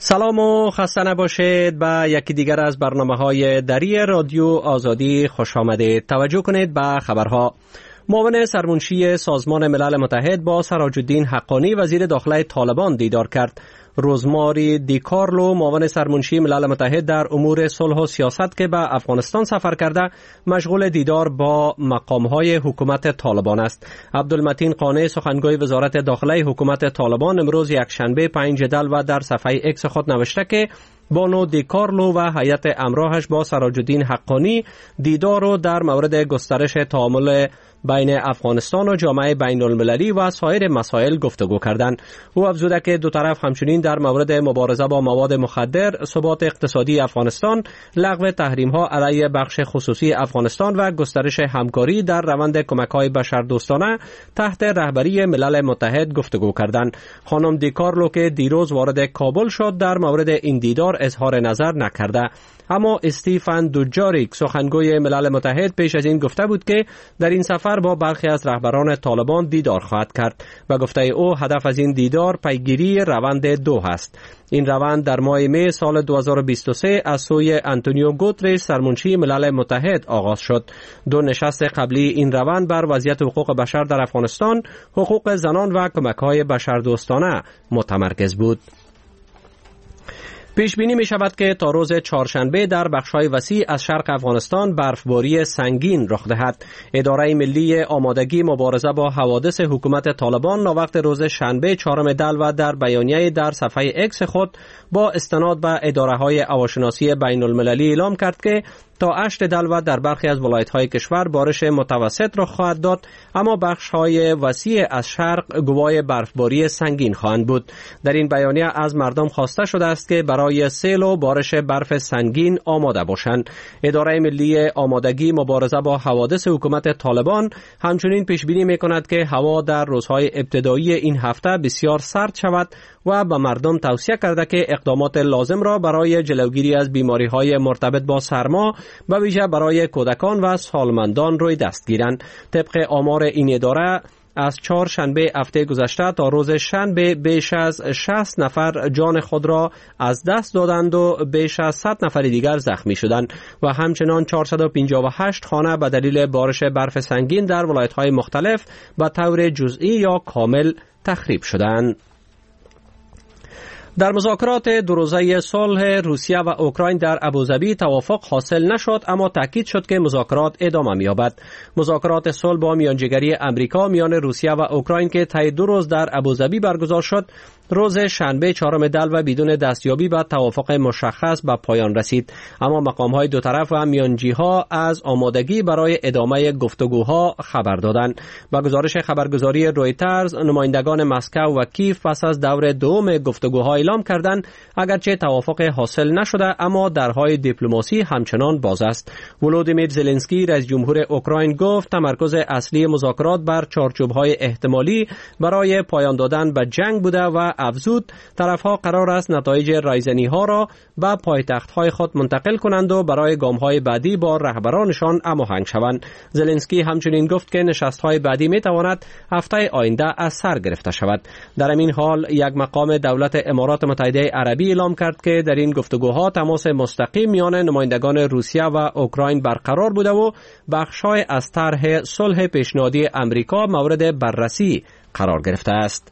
سلام و خسته نباشید. به یکی دیگر از برنامه‌های دری رادیو آزادی خوش آمدید. توجه کنید به خبرها. معاون سرمنشی سازمان ملل متحد با سراج الدین حقانی وزیر داخله طالبان دیدار کرد. روزماری دیکارلو معاون سرمنشی ملل متحد در امور صلح و سیاست که به افغانستان سفر کرده مشغول دیدار با مقام‌های حکومت طالبان است. عبدالمتین قانع سخنگوی وزارت داخله حکومت طالبان امروز یکشنبه 5 جدول در صفحه اکس خود نوشته که بانو دیکارلو و هیئت همراهش با سراج الدین حقانی دیدار رو در مورد گسترش تعامل بین افغانستان و جامعه بین المللی و سایر مسائل گفتگو کردند. او افزوده که دو طرف همچنین در مورد مبارزه با مواد مخدر، ثبات اقتصادی افغانستان، لغو تحریم‌ها علیه بخش خصوصی افغانستان و گسترش همکاری در روند کمک‌های بشردوستانه تحت رهبری ملل متحد گفتگو کردند. خانم دیکارلو که دیروز وارد کابل شد در مورد این دیدار اظهار نظر نکرده، اما استیفن دوجاریک سخنگوی ملل متحد پیش از این گفته بود که در این سفر با برخی از رهبران طالبان دیدار خواهد کرد و گفته او هدف از این دیدار پیگیری روند دو است. این روند در ماه می سال 2023 از سوی آنتونیو گوترش سرمنشی ملل متحد آغاز شد. دو نشست قبلی این روند بر وضعیت حقوق بشر در افغانستان، حقوق زنان و کمک‌های بشردوستانه متمرکز بود. پیش بینی می شود که تا روز چهارشنبه در بخش‌های وسیع از شرق افغانستان برفباری سنگین رخ دهد. اداره ملی آمادگی مبارزه با حوادث حکومت طالبان ناوقت روز شنبه 4 دلو در بیانیه در صفحه اکس خود با استناد به اداره‌های هواشناسی بین المللی اعلام کرد که تا 8 دلو در برخی از ولایت‌های کشور بارش متوسط را خواهد داد، اما بخش‌های وسیع از شرق گواه برفباری سنگین خواهند بود. در این بیانیه از مردم خواسته شده است که برای سیل و بارش برف سنگین آماده باشند. اداره ملی آمادگی مبارزه با حوادث حکومت طالبان همچنین پیش بینی می‌کند که هوا در روزهای ابتدایی این هفته بسیار سرد شود و به مردم توصیه کرده که اقدامات لازم را برای جلوگیری از بیماری‌های مرتبط با سرما به ویژه برای کودکان و سالمندان روی دست گیرند. طبق آمار این اداره از چهارشنبه هفته گذشته تا روز شنبه بیش از 60 نفر جان خود را از دست دادند و بیش از 100 نفر دیگر زخمی شدند و همچنان 458 خانه به دلیل بارش برف سنگین در ولایت‌های مختلف به طور جزئی یا کامل تخریب شدند. در مذاکرات دو روزه صلح روسیه و اوکراین در ابوظبی توافق حاصل نشد، اما تاکید شد که مذاکرات ادامه می‌یابد. مذاکرات صلح با میانجیگری امریکا میان روسیه و اوکراین که طی 2 روز در ابوظبی برگزار شد، روز شنبه 4 دلو بدون دستیابی به توافق مشخص به پایان رسید، اما مقام‌های دو طرف و میانجی‌ها از آمادگی برای ادامه گفتگوها خبر دادند. با گزارش خبرگزاری رویترز، نمایندگان مسکو و کیف پس از دور دوم گفتگوها اعلام کردند اگرچه توافق حاصل نشده، اما درهای دیپلماسی همچنان باز است. ولودیمیر زلنسکی رئیس جمهور اوکراین گفت تمرکز اصلی مذاکرات بر چارچوب‌های احتمالی برای پایان دادن به جنگ بوده و افزود طرف‌ها قرار است نتایج رایزنی‌ها را به پایتخت‌های خود منتقل کنند و برای گام‌های بعدی با رهبرانشان هماهنگ شوند. زلنسکی همچنین گفت که نشست‌های بعدی می‌تواند هفته آینده از سر گرفته شود. در این حال یک مقام دولت امارات متحده عربی اعلام کرد که در این گفتگوها تماس مستقیم میان نمایندگان روسیه و اوکراین برقرار بوده و بخش‌های از طرح صلح پیشنهادی امریکا مورد بررسی قرار گرفته است.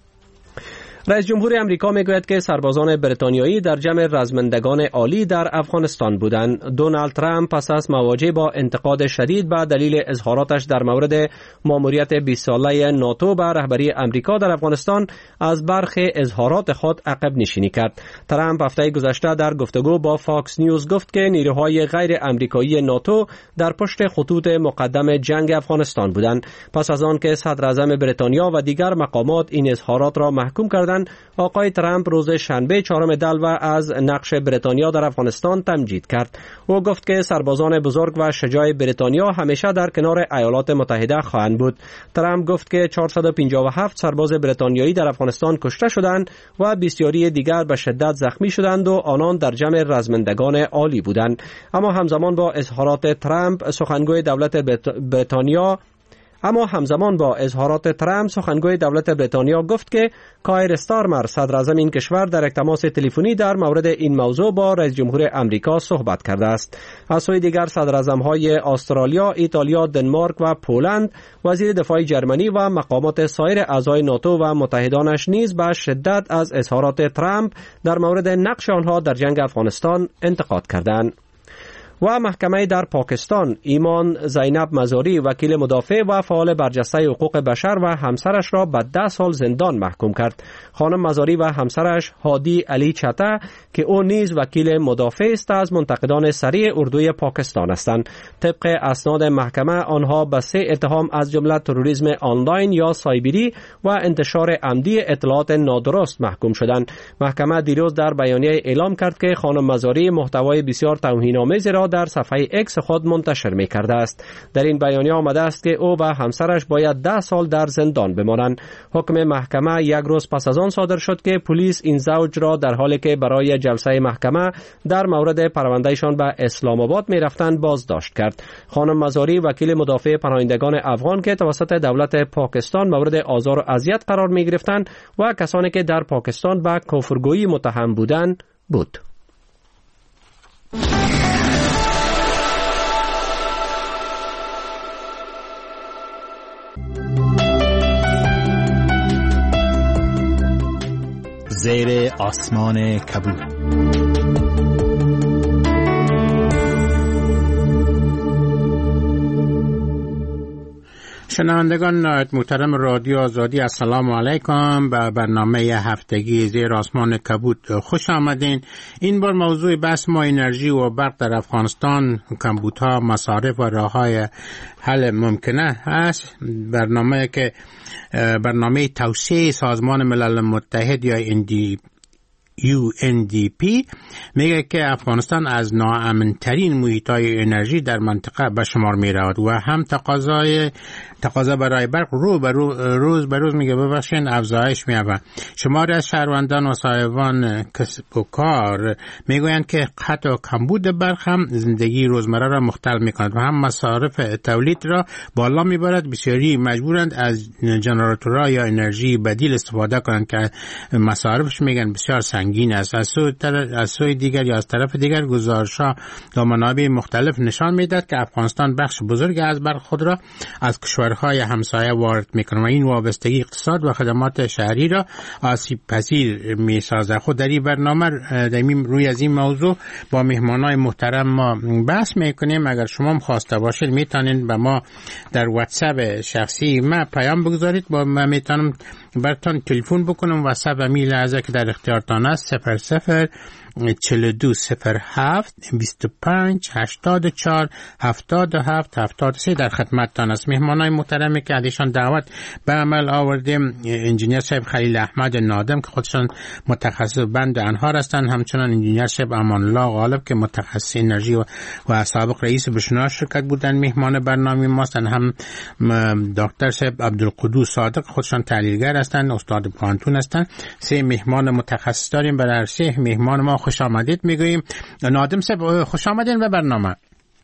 رئیس جمهور امریکا میگوید که سربازان بریتانیایی در جمع رزمندگان عالی در افغانستان بودند. دونالد ترامپ پس از مواجهه با انتقاد شدید به دلیل اظهاراتش در مورد ماموریت 20 ساله ناتو به رهبری امریکا در افغانستان از برخی اظهارات خود عقب نشینی کرد. ترامپ هفته گذشته در گفتگو با فاکس نیوز گفت که نیروهای غیر آمریکایی ناتو در پشت خطوط مقدم جنگ افغانستان بودند. پس از آن که صدر اعظم بریتانیا و دیگر مقامات این اظهارات را محکوم کردند، آقای ترامپ روز شنبه 4 دلو از نقش بریتانیا در افغانستان تمجید کرد. او گفت که سربازان بزرگ و شجاع بریتانیا همیشه در کنار ایالات متحده خواهند بود. ترامپ گفت که 457 سرباز بریتانیایی در افغانستان کشته شدند و بسیاری دیگر به شدت زخمی شدند و آنان در جمع رزمندگان عالی بودند. اما همزمان با اظهارات ترامپ، سخنگوی دولت بریتانیا اما همزمان با اظهارات ترامپ، سخنگوی دولت بریتانیا گفت که کایر استارمر صدراعظم این کشور در یک تماس تلفنی در مورد این موضوع با رئیس جمهور امریکا صحبت کرده است. از سوی دیگر صدراعظم‌های استرالیا، ایتالیا، دنمارک و پولند، وزیر دفاع جرمنی و مقامات سایر اعضای ناتو و متحدانش نیز به شدت از اظهارات ترامپ در مورد نقش آنها در جنگ افغانستان انتقاد کردند. و محکمه در پاکستان ایمان زینب مزاری، وکیل مدافع و فعال برجسته حقوق بشر و همسرش را به 10 سال زندان محکوم کرد. خانم مزاری و همسرش هادی علی چته که او نیز وکیل مدافع است، از منتقدان سریع اردوی پاکستان هستند. طبق اسناد محکمه آنها به 3 اتهام از جمله تروریسم آنلاین یا سایبری و انتشار عمدی اطلاعات نادرست محکوم شدند. محکمه دیروز در بیانیه اعلام کرد که خانم مزاری محتوای بسیار توهین‌آمیز را در صفحه اکس خود منتشر می کرده است. در این بیانیه آمده است که او و همسرش باید 10 سال در زندان بمانند. حکم محکمه یک روز پس از آن صادر شد که پلیس این زوج را در حالی که برای جلسه محکمه در مورد پروندهشان به اسلام آباد می رفتند بازداشت کرد. خانم مزاری وکیل مدافع پناهندگان افغان که توسط دولت پاکستان مورد آزار و اذیت قرار می گرفتند و کسانی که در پاکستان به کافرگویی متهم بودند بود. زیر آسمان کبود. شنوندگان محترم رادیو آزادی، السلام علیکم. به برنامه هفتگی زیر آسمان کبود خوش آمدین. این بار موضوع بحث ما انرژی و برق در افغانستان، کمبودها، مصارف و راه‌های حل ممکنه است. برنامه توسعه سازمان ملل متحد یا UNDP میگه که افغانستان از ناامن‌ترین محیط‌های انرژی در منطقه به شمار می‌رود و هم تقاضا برای برق روز به روز میگه افزایش می‌یابد. شماری از شهروندان و صاحبان کسب و کار میگویند که قطع و کمبود برق هم زندگی روزمره را مختل می‌کند و هم مصارف تولید را بالا می‌برد. بسیاری مجبورند از ژنراتورها یا انرژی بدیل استفاده کنند که مصارفش میگن بسیار سنگین است. از سوی دیگر یا از طرف دیگر گزارش‌ها و منابع مختلف نشان می‌دهد که افغانستان بخش بزرگی از برق خود را از کشورهای همسایه وارد می‌کند و این وابستگی اقتصاد و خدمات شهری را آسیب پذیر می‌سازد. خود در این برنامه روی از این موضوع با مهمانای محترم ما بحث می‌کنیم. اگر شما خواسته باشید می‌تونید به ما در واتساپ شخصی ما پیام بگذارید، با ما می‌تونم براتون تلفن بکنم. واتساپ امی لحظه که در اختیارتان است 00 4207 25 84 77 73 در خدمتتان است. مهمانای محترمی که ازشان دعوت به عمل آوردیم انجینیر صاحب خلیل احمد نادم که خودشان متخصص بند انهار هستند، همچنان انجینیر صاحب امان الله غالب که متخصص انرژی و سابق رئیس بشناس شرکت بودن مهمان برنامه ماستن، هم دکتر صاحب عبدالقدوس صادق خودشان تحلیلگر هستند، استاد پانتون هستند. 3 مهمان متخصص داریم. برای 3 مهمان ما خوش آمدید میگوییم. نادم صاحب خوش آمدین به برنامه.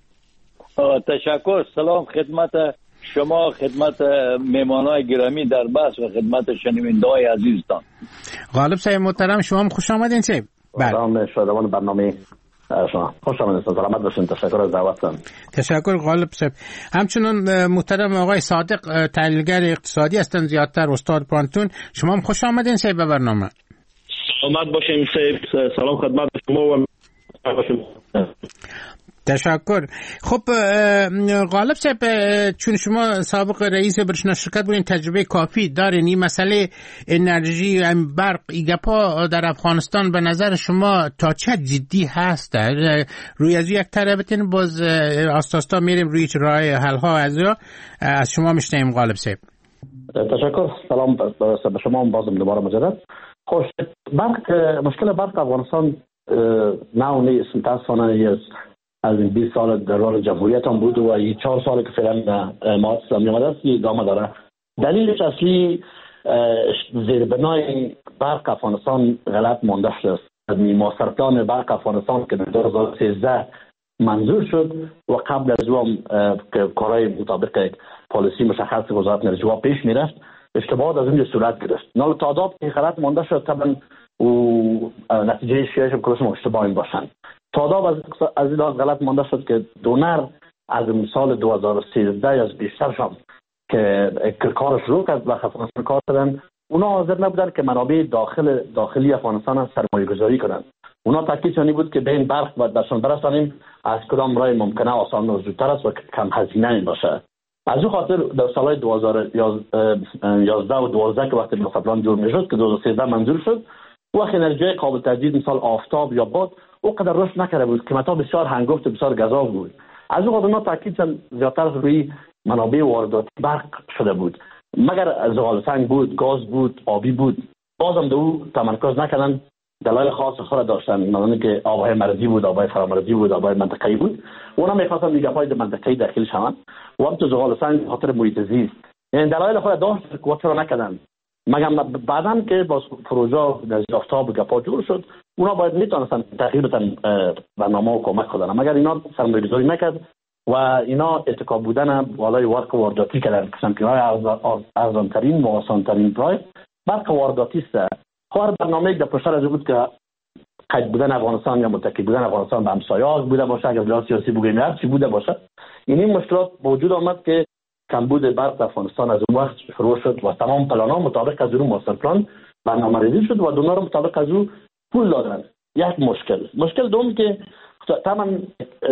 تشکر. سلام خدمت شما، خدمت مهمانای گرامی در بحث و خدمت شنونده‌های عزیزتان. غالب صاحب محترم شما هم خوش آمدین صاحب. سلام شادمان برنامه شما. خوش آمدید. سلامت باشین. تشکر از دعوتتان. تشکر غالب صاحب. همچنین محترم آقای صادق تحلیلگر اقتصادی هستند، زیادتر استاد پانتون. شما هم خوش آمدین صاحب به برنامه. سلامت باشیم صاحب. سلام خدمت شما و تشکر. خب غالب صاحب، چون شما سابق رئیس برشناس شرکت بودین، تجربه کافی دارین این مسئله انرژی و برق ایگپا در افغانستان به نظر شما تا چه جدی هست؟ روی از یک طرفتین باز آستاستا میریم روی راه حل ها از شما میشنیم غالب صاحب. تشکر. سلام به شما بازم دوباره مجدد. خوش برق، مشکل برق افغانستان نو نیست، متاسفانه از 20 سال در راه جمهوریت هم بود و 4 سال که فعلا ما اسلامی آمده است ادامه داره. دلیلش اصلی زیربنای برق افغانستان غلط مانده است. ماستر پلان برق افغانستان که در 2013 منظور شد و قبل از اون که کارهای مطابق پالیسی مشخص وزارت انرژی پیش میرفت، اشتباهات از اونجا صورت گرفت. نال تعداد که غلط مانده شد طبعا و نتیجه شیعش کلشم اشتباهی باشند. تعداد از این غلط مانده شد که دونر از سال 2013 از بیشتر شد که کارش رو کرد و افغانستان کار کردن. اونا حاضر نبودن که منابع داخلی افغانستان سرمایه گذاری کنند. اونا تاکیدشانی بود که به این برق باید درشان برسانیم، از کدام راه ممکنه آسان و زودتر است و کم هزینه باشه. از اون خاطر در سالهای 2011 و 12 که وقتی مستقلان جور میشد که 2013 منظور شد، وقت انرژی قابل تجدید مثل آفتاب یا باد او قدر رشد نکرده بود، قیمت‌ها بسیار هنگفت و بسیار گزاف بود. از اون خاطر اونا تاکید زیادتر روی منابع وارداتی برق شده بود. مگر زغال سنگ بود، گاز بود، آبی بود، بازم دو تمرکز نکردن. دلایل خاص خود داشتن، مثلا که آبهای مرزی بود، آبهای فرامرزی بود، آبهای منطقه‌ای بود. اونا می‌خواستن دیگه‌های منطقه‌ای داخل شوند و هم تو زغال سنگ خاطر محیط زیست. یعنی دلایل خود داشت که چرا نکردن. مگر بعداً که با پروژه از آفتاب و گپا جور شد، اونا باید میتونستن تغییر بدن برنامه و کمک کنن. مگر اینا سرمایه‌گذاری نکرد و اینا اتکا بودن بالای برق وارداتی کردن. کمپی‌های ارزان‌ترین و آسان‌ترین پرایس برق وارداتی است. هر برنامه‌ای در پشت از بود که قید بودن افغانستان یا متکی بودن افغانستان به همسایه‌ها بوده باشه، اگر بلاد سیاسی بگیم هر چی بوده باشه، این مشکلات به وجود آمد که کمبود برق افغانستان از اون وقت شروع شد و تمام پلان‌ها مطابق از اون ماستر پلان برنامه‌ریزی شد و دونر مطابق از اون پول دادن. یک مشکل دوم که تمام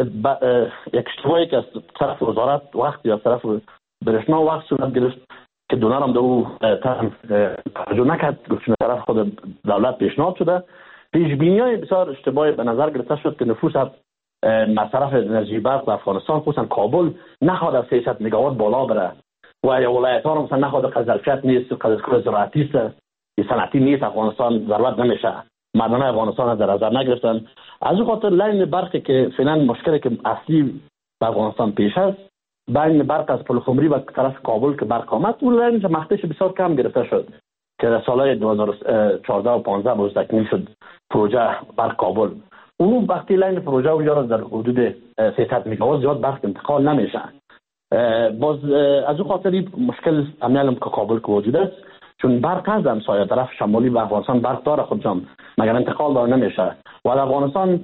یک اشتباهی که از طرف وزارت وقت یا طرف برشنا وقت صورت گرفت که دونر هم دو توجه نکرد، گفتن طرف خود دولت پیشنهاد شده. پیشبینی‌های بسیار اشتباهی به نظر گرفته شد که نفوذ مصرف انرژی برق در افغانستان خصوصا کابل نخواد از 300 مگاوات بالا بره و یا ولایت‌ها هم مثلا نخواد قزلفیت نیست، قزلکور زراعتی است، صنعتی نیست، افغانستان ضرورت نمیشه، معدن افغانستان در نظر نگرفتن. از اون خاطر لاین برقی که فعلا مشکلی که اصلی به افغانستان پیش است، بین برق از پلخمری و طرف کابل که برق آمد، اون لاین مختش بسیار کم گرفته شد که در سالهای 2014 و 15 باز تکمیل شد پروژه برق کابل. اون وقتی لاین پروژه و یارو در حدود 300 مگاوات زیاد برق انتقال نمیشه. باز از اون خاطر مشکل عملاً که کابل که وجود است، چون برق از همسایه طرف شمالی و افغانستان برق داره خودشان، مگر انتقال داره نمیشه و افغانستان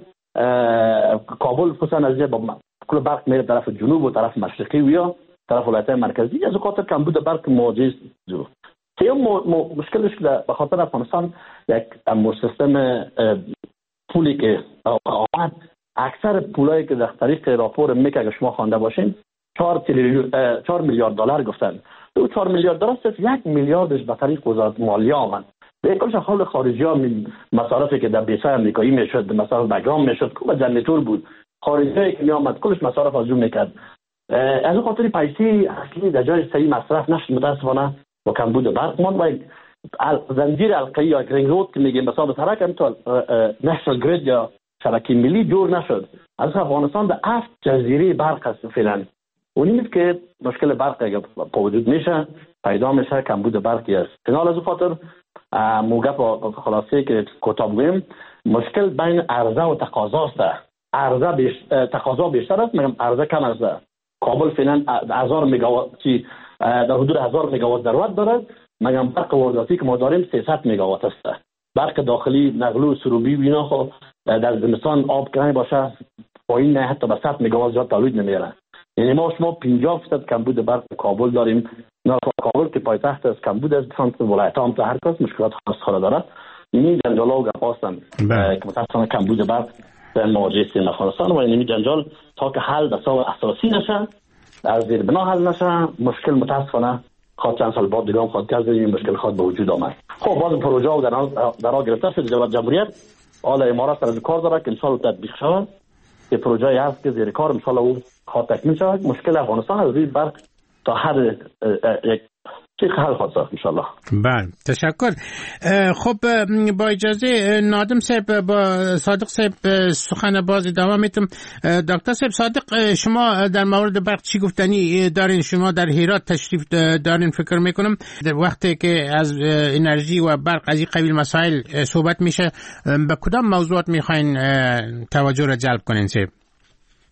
کابل خصوصا از با کل برق میره طرف جنوب و طرف مشرقی و یا طرف ولایت‌های مرکزی، از خاطر کمبود برق مواجه است. مشکلش که به خاطر افغانستان یک سیستم پولی که آمد، اکثر پولایی که در طریق راپور میک اگه شما خوانده باشین 4 میلیارد دلار گفتن. دو 4 میلیارد دلار صرف 1 میلیاردش به طریق وزارت مالیه آمد. به کلش حال خارجی ها مصارفی که در بیسای امریکایی میشد، مصارف بگرام میشد، که جنریتور بود، خارجی که میامد کلش مصارف از اون میکرد. از اون خاطر پیسه اصلی در جای صحیح مصرف نشد متاسفانه با کمبود برق ماند و زنجیر حلقه‌ای یا رینگ رود که میگیم مثلا به طرف همینطور نشنال گرید یا شبکه ملی جور نشد. از افغانستان در 7 جزیره برق هست فعلا. اونیست که مشکل برق اگه وجود میشه پیدا میشه، کمبود برقی است. کنال از اون خاطر موقع خلاصه که کتاب گویم مشکل بین عرضه و تقاضا است. تقاضا بیشتر است مگر عرضه کم است. کابل فعلا 1000 مگاوات چی در حدود 1000 مگاوات ضرورت دارد، مگر برق وارداتی که ما داریم 300 مگاوات است. برق داخلی نقل و سروبی و اینا خو در زمستان آب کنه باشه پایین نه حتی به 100 مگاوات زیاد تولید نمیاره. یعنی ما 50% کمبود برق کابل داریم. نه کابل که پایتخت است، کمبود از سمت ولایت‌ها هم هر کس مشکلات خاص خود دارد. این جنجالا و گپاستن که متأسفانه کمبود برق در مواجهه سین افغانستان و این جنجال تا که حل به صورت اساسی نشه، از زیر بنا حل نشه، مشکل متأسفانه خواهد چند سال بعد دیگه هم خواهد کرد این مشکل خواهد به وجود آمد. خب باز پروژه و در آن گرفته شد دولت جمهوریت حالا امارات سر کار داره که ان شاء الله تطبیق شود. که پروژه هست که زیر کار ان شاء الله او خواهد تکمیل شود. مشکل افغانستان از روی برق تا حد یک چیز حل خواهد شد ان شاء الله. بله تشکر. خب با اجازه نادم صاحب با صادق صاحب سخن باز ادامه میتم. دکتر صاحب صادق شما در مورد برق چی گفتنی دارین؟ شما در هرات تشریف دارین فکر میکنم. در وقتی که از انرژی و برق از این قبیل مسائل صحبت میشه به کدام موضوعات میخواین توجه را جلب کنین صاحب؟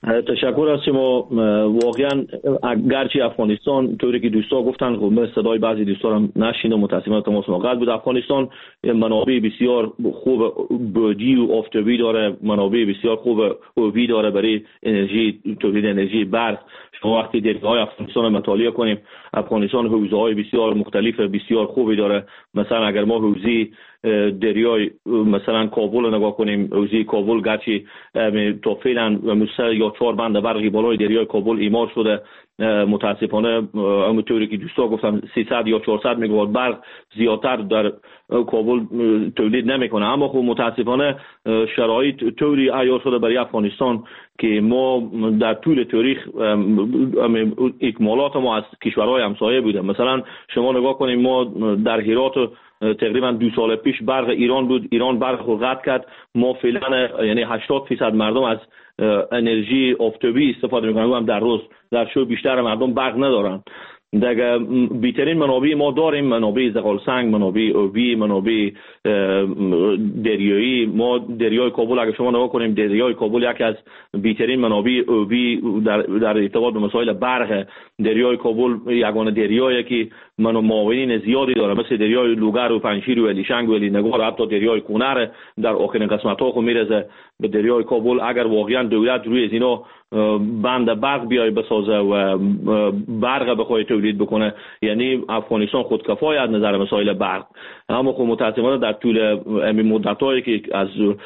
تشکر از شما. واقعا گرچه افغانستان طوری که دوستا گفتن خب صدای بعضی دوستا هم نشیدم، متاسفانه تماس ما قطع بود. افغانستان منابع بسیار خوب بودی و آفتابی داره، منابع بسیار خوب آبی داره برای انرژی، تولید انرژی برق. شما وقتی دریاهای افغانستان مطالعه کنیم، افغانستان حوزه‌های بسیار مختلف بسیار خوبی داره. مثلا اگر ما حوزه دریای مثلا کابل رو نگاه کنیم، حوزه کابل گرچه تا فعلا 3 یا 4 بند برقی بالای دریای کابل ایمار شده، متاسفانه همونطوری که دوستا گفتم 300 یا 400 مگاوات برق زیادتر در کابل تولید نمیکنه. اما خب متاسفانه شرایط طوری عیار شده برای افغانستان که ما در طول تاریخ اکمالات ما از کشورهای همسایه بوده. مثلا شما نگاه کنیم، ما در هرات تقریبا 2 سال پیش برق ایران بود، ایران برق رو قطع کرد. ما فعلا یعنی 80% مردم از انرژی آفتابی استفاده میکنن و هم در روز در شب بیشتر مردم برق ندارن. دیگه بیترین منابع ما داریم، منابع زغال سنگ، منابع آبی، منابع دریایی. ما دریای کابل اگه شما نگاه کنیم، دریای کابل یکی از بیترین منابع آبی در ارتباط به مسائل برق. دریای کابل یگانه دریایی که معاونین زیادی داره، مثل دریای لوگر و پنشیر و الیشنگ و الینگار، حتی دریای کنر در آخرین قسمت‌ها خو میرسه به دریای کابل. اگر واقعا دولت روی از اینا بند برق بیای بسازه و برق بخواد تولید بکنه، یعنی افغانستان خودکفای از نظر مسائل برق. اما خب متاسفانه در طول مدت‌هایی که از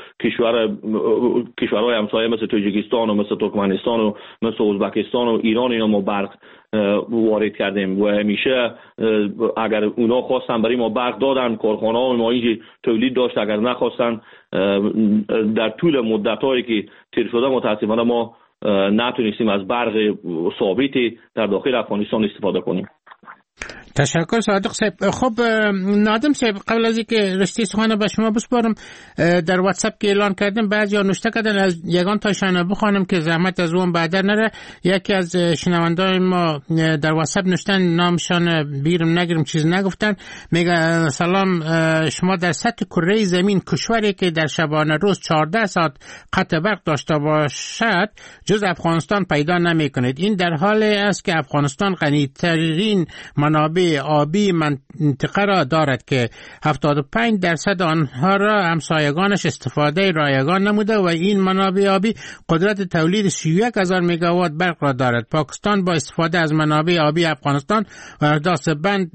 کشورهای همسایه مثل تاجیکستان و مثل ترکمنستان و مثل ازبکستان و ایران اینا ما برق وارد کردیم و همیشه اگر اونا خواستن برای ما برق دادن، کارخانه‌ها ما اینجا تولید داشت. اگر نخواستن در طول مدت‌هایی که تیر شده متاسفانه ما نتونستیم از برق ثابتی در داخل افغانستان استفاده کنیم. تشکر صادق صاحب. خب نادم صاحب، قبل از اینکه رشته سخن به شما بسپارم، در واتساپ که اعلان کردم بعضیا نوشته کردن، از یگان تاشان بخوانم که زحمت از اون بعد نره. یکی از شنوندگان ما در واتساپ نوشتن، نامشان بیرم نگیرم چیز نگفتن، میگه سلام، شما در سطح کره زمین کشوری که در شبانه روز 14 ساعت قطع برق داشته باشد جز افغانستان پیدا نمیکنید. این در حالی است که افغانستان غنی‌ترین منابع آبی منطقه را دارد که 75% آنها را همسایگانش استفاده رایگان نموده و این منابع آبی قدرت تولید 31,000 مگاوات برق را دارد. پاکستان با استفاده از منابع آبی افغانستان و احداث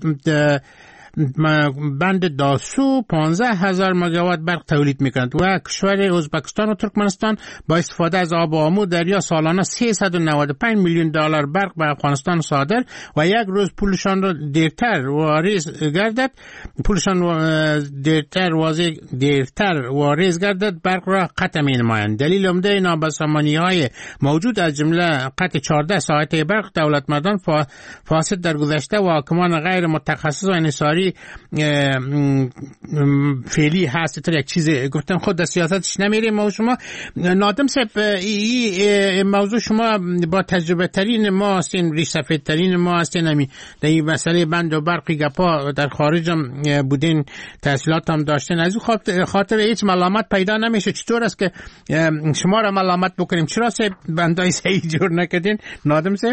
بند داسو 15,000 مگاوات برق تولید میکنند و کشور ازبکستان و ترکمنستان با استفاده از آب آمو دریا سالانه 395 میلیون دلار برق به افغانستان صادر و یک روز پولشان را دیرتر واریز گردد برق را قطع می نمایند. دلیل عمده نابسامانی‌های موجود از جمله قطع 14 ساعته برق دولتمردان فاسد در گذشته و حاکمان غیر متخصص و انحصاری فعلی هست. تا یک چیز گفتن خود در سیاستش نمیریم. ما شما نادم صاحب، این موضوع شما با تجربه ترین ما هستین، ریسفید ترین ما هستین، در این مسئله بند و برقی گپا در خارج هم بودین، تحصیلات هم داشتین، از اون خاطر هیچ ملامت پیدا نمیشه. چطور است که شما را ملامت بکنیم؟ چرا صاحب بندای صحیح جور نکردین نادم صاحب؟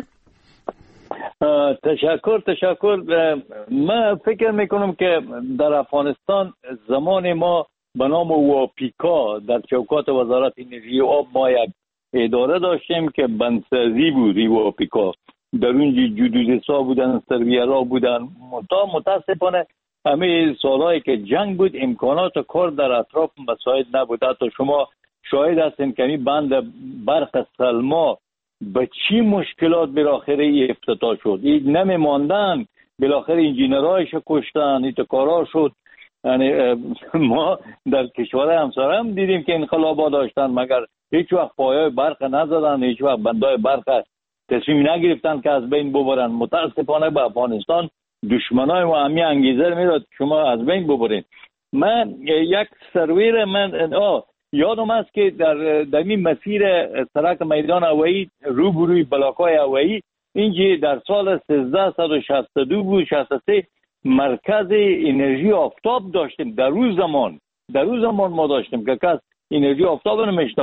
تشکر. من فکر میکنم که در افغانستان زمان ما به نام واپیکا در چوکات وزارت انرژی و آب ما یک اداره داشتیم که بندسازی بود. واپیکا در اونجا جدودسا بودن، سرویرا بودن. متاسفانه همه سالهایی که جنگ بود امکانات کار در اطراف مساعد نبود. حتی شما شاهد هستین که این بند برق سلما به چی مشکلات بالاخره افتتاح شد. این نمیماندن، بالاخره انجینرهایش کشتن، ایتکارا شد. یعنی ما در کشور همسایه هم دیدیم که انقلابا داشتن مگر هیچ وقت پایه برق نزدن، هیچ وقت بندای برق تصمیم نگرفتن که از بین ببرن. متاسفانه به افغانستان دشمنای ما همی انگیزه میداد شما از بین ببرین. من یک سرویر یادم است که در این مسیر سرک میدان هوایی روبروی بلاکای هوایی اینجا در سال 1362 بود 63 مرکز انرژی آفتاب داشتیم. در روز زمان ما داشتیم که کس انرژی آفتاب نمیشناخت.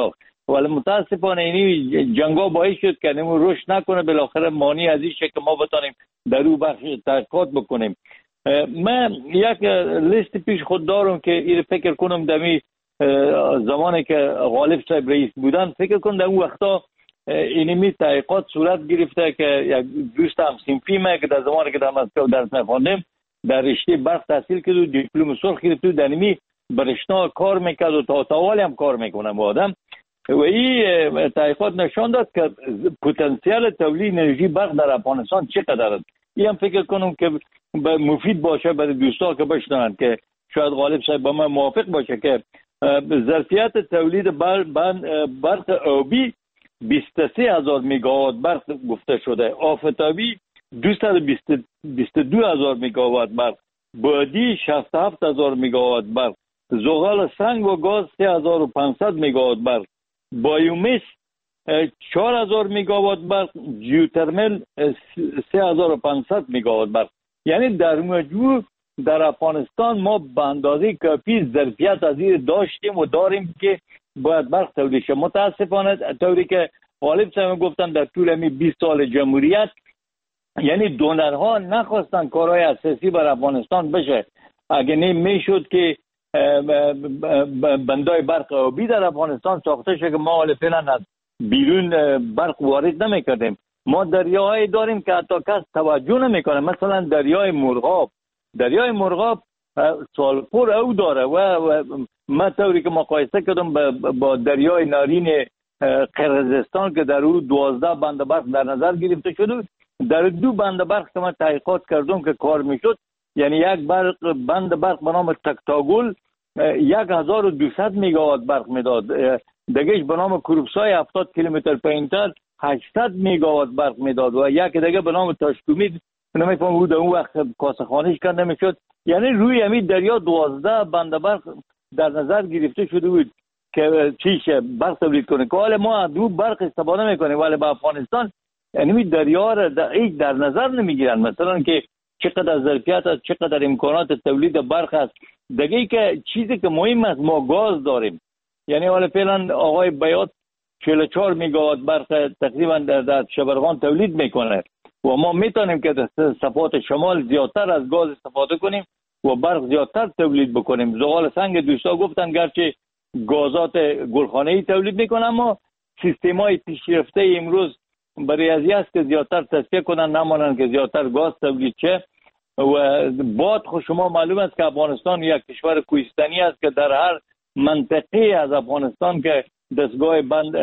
ولی متاسفانه این جنگا باعث شد که نمو رشد نکنه، بالاخره مانی از این که ما بتانیم در او بخش تحقیقات بکنیم. من یک لیست پیش خود دارم که این فکر کنم دمی زمانی که غالب صاحب رئیس بودن، فکر کنم در اون وقتا اینمی تحقیقات صورت گرفته که یک دوست هم صنفی ما که در زمانی که در مسکو درس می‌خواندم در رشته برق تحصیل کرد و دیپلم سرخ گرفت و در اینمی برشنا کار میکرد و تا تاوالی هم کار میکنه با آدم. و این تحقیقات نشان داد که پتانسیل تولید انرژی برق در افغانستان چقدر است. این هم فکر کنم که مفید باشه برای دوستا که بشنوند، که شاید غالب صاحب با من موافق باشه که ظرفیت تولید برق آبی 23,000 مگاوات برق گفته شده، آفتابی 222,000 مگاوات برق، بادی 67,000 مگاوات برق، زغال سنگ و گاز 3,500 مگاوات برق، بایومس 4,000 مگاوات برق، جیوترمل 3,500 مگاوات برق. یعنی در مجموع در افغانستان ما به اندازه کافی ظرفیت از این داشتیم و داریم که باید برق تولید شه. متاسفانه طوری که غالب صاحب گفتن در طول همین 20 سال جمهوریت، یعنی دونرها نخواستن کارهای اساسی بر افغانستان بشه. اگه نمیشد که بندای برق آبی در افغانستان ساخته شه که ما حالا فعلا از بیرون برق وارد نمیکردیم. ما دریاهایی داریم که حتی کس توجه نمیکنه، مثلا دریای مرغاب سالپور او داره و من طوری که مقایسه کردم با دریای نارین قرقیزستان که در او 12 بند برق در نظر گرفته شده، در 2 بند برق که من تحقیقات کردم که کار میشد، یعنی یک بند برق به نام تکتاگل 1200 مگاوات برق میداد، دیگهش به نام کروبسای 70 کیلومتر پایینتر 800 مگاوات برق میداد و یک دیگه به نام تاشکومید نمیفهم بود اون وقت کاسخانیش کرده نمیشد. یعنی روی همین دریا 12 بند برق در نظر گرفته شده بود که چیشه برق تولید کنه، که حالا ما دو برق استفاده میکنیم ولی با افغانستان یعنی دریا را در نظر نمیگیرن، مثلا که چقدر ظرفیت است، چقدر امکانات تولید برق است. دیگه که چیزی که مهم است ما گاز داریم، یعنی حالا فعلا آقای بیات 44 مگاوات برق تقریبا در شبرغان تولید میکنه و ما میتونیم که در صفات شمال زیادتر از گاز استفاده کنیم و برق زیادتر تولید بکنیم. زغال سنگ دوستا گفتن گرچه گازات گلخانه‌ای تولید میکنن اما سیستم‌های پیشرفته امروز برای ازی است که زیادتر تصفیه کنن، نمانن که زیادتر گاز تولید شه. و باد خود شما معلوم است که افغانستان یک کشور کوهستانی است که در هر منطقه از افغانستان که دستگاه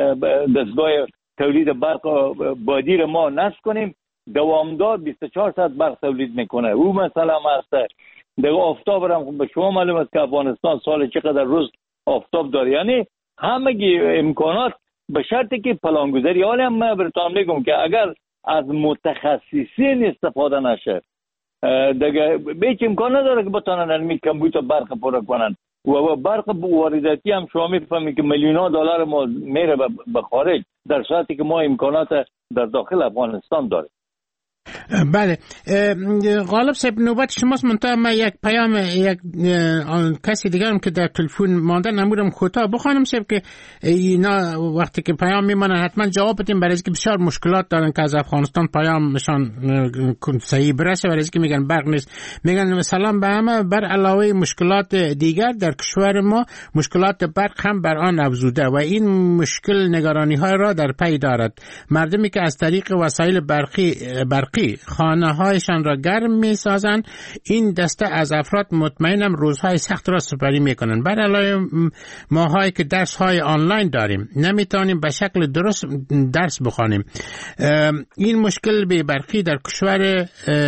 تولید برق بادی را ما نصب کنیم دوامدار 24 ساعت برق تولید میکنه. او مثلا هست دیگه آفتاب هم به شما معلوم است که افغانستان سال چقدر روز آفتاب داره، یعنی همگی امکانات به شرطی که پلانگذاری. حالا من براتون میگم که اگر از متخصصین استفاده نشه دیگه هیچ امکان نداره که بتونن علمی کمبیوتر برق پر کنن و برق وارداتی هم شما میفهمید که میلیون‌ها دلار ما میره به خارج در صورتی که ما امکانات در داخل افغانستان داریم. بله غالب صاحب نوبت شماست. منتها من یک پیام یک کسی دیگه هم که در تلفن مانده نمودم کوتاه بخوانم صاحب که اینا وقتی که پیام میمانن حتما جواب بدیم، برای اینکه بسیار مشکلات دارن که از افغانستان پیامشان صحیح برسه، برای اینکه میگن برق نیست. میگن سلام به همه، بر علاوه مشکلات دیگر در کشور ما مشکلات برق هم بر آن افزوده و این مشکل نگرانی های را در پی دارد. مردمی که از طریق وسایل برقی خانه هایشان را گرم می سازند، این دسته از افراد مطمئنم روزهای سخت را سپری می کنند. بر علاوه ماهایی که درس های آنلاین داریم نمیتونیم به شکل درست درس بخوانیم. این مشکل به برقی در کشور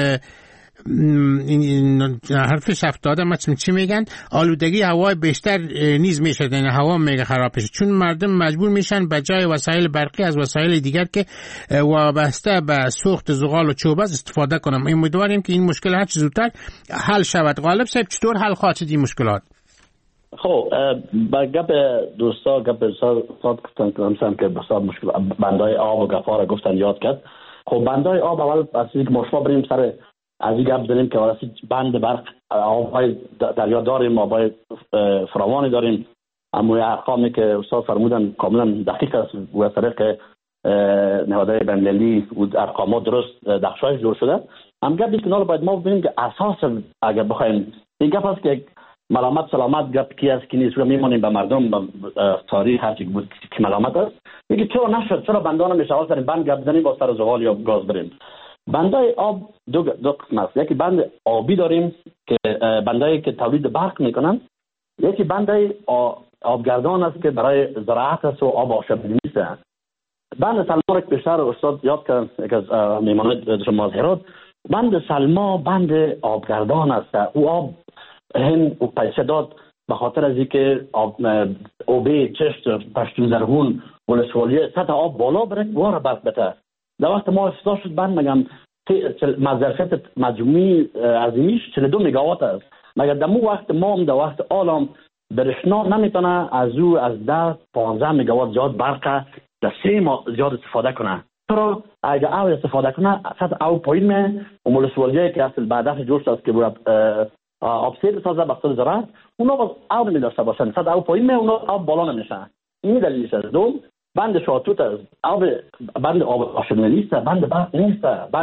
حرفش افتاده. مثلا چی میگن؟ آلودگی هوا بیشتر نیز میشه، یعنی هوا میگه خراب بشه، چون مردم مجبور میشن به جای وسایل برقی از وسایل دیگر که وابسته به سوخت زغال و چوب استفاده کنم. امیدواریم که این مشکل هر چه زودتر حل شود. غالب صاحب چطور حل خواهد شد این مشکلات؟ خب با گپ دوستا گپ صاد گفتن که بسیار مشکل بندای آب و گفار گفتن یاد کرد. خب بندای آب اول اصلی که ما شما بریم سر از این گپ زنیم که واسه بند برق آبهای دریا داریم، آبهای فراوانی داریم اما ارقامی که استاد فرمودن کاملا دقیق است و از طریق نهادهای بین‌المللی و ارقامات درست دقشایش جور شده. هم گپ است که باید ما ببینیم که اساس اگر بخوایم این گپ است که ملامت سلامت گپ کی است کی نیست رو میمونیم به مردم به تاریخ هر چی بود که ملامت است. میگه چرا نشد، چرا بندان نمیشه سر بند گپ بزنیم با سر زغال یا گاز بریم. بندای آب دو قسم است. یکی بند آبی داریم که بندایی که تولید برق میکنن، یکی بندای آبگردان است که برای زراعت است و آب آشامیدنی است. بند سلما که بیشتر استاد یاد کردن یک از میمانه شما هرات، بند سلما بند آبگردان است. او آب هم او پیسه داد به خاطر از اینکه اوبه چشت پشتون زرهون ولسوالیه سطح آب بالا بره واره برق بده. در وقت ما افتضاح شد بند مگم ظرفیت مجموعی عظیمیش 42 مگاوات است. مگر در مو وقت ما هم در وقت عالم برشنا نمیتونه از او از 10-15 مگاوات زیاد برق در 3 ماه زیاد استفاده کنه. چرا اگر او استفاده کنه سطح او پایین می و ولسوالیه که اصل بعدش جور شد که بود آبسیر بسازه بخصوص زراعت اونا باز آب نمیداشته باشن، سطح آب پایین می اونا آب بالا نمیشه. این دلیلش است. دوم بند شاتوت است. بند آب آشامیدنی نیست، بند برق نیست،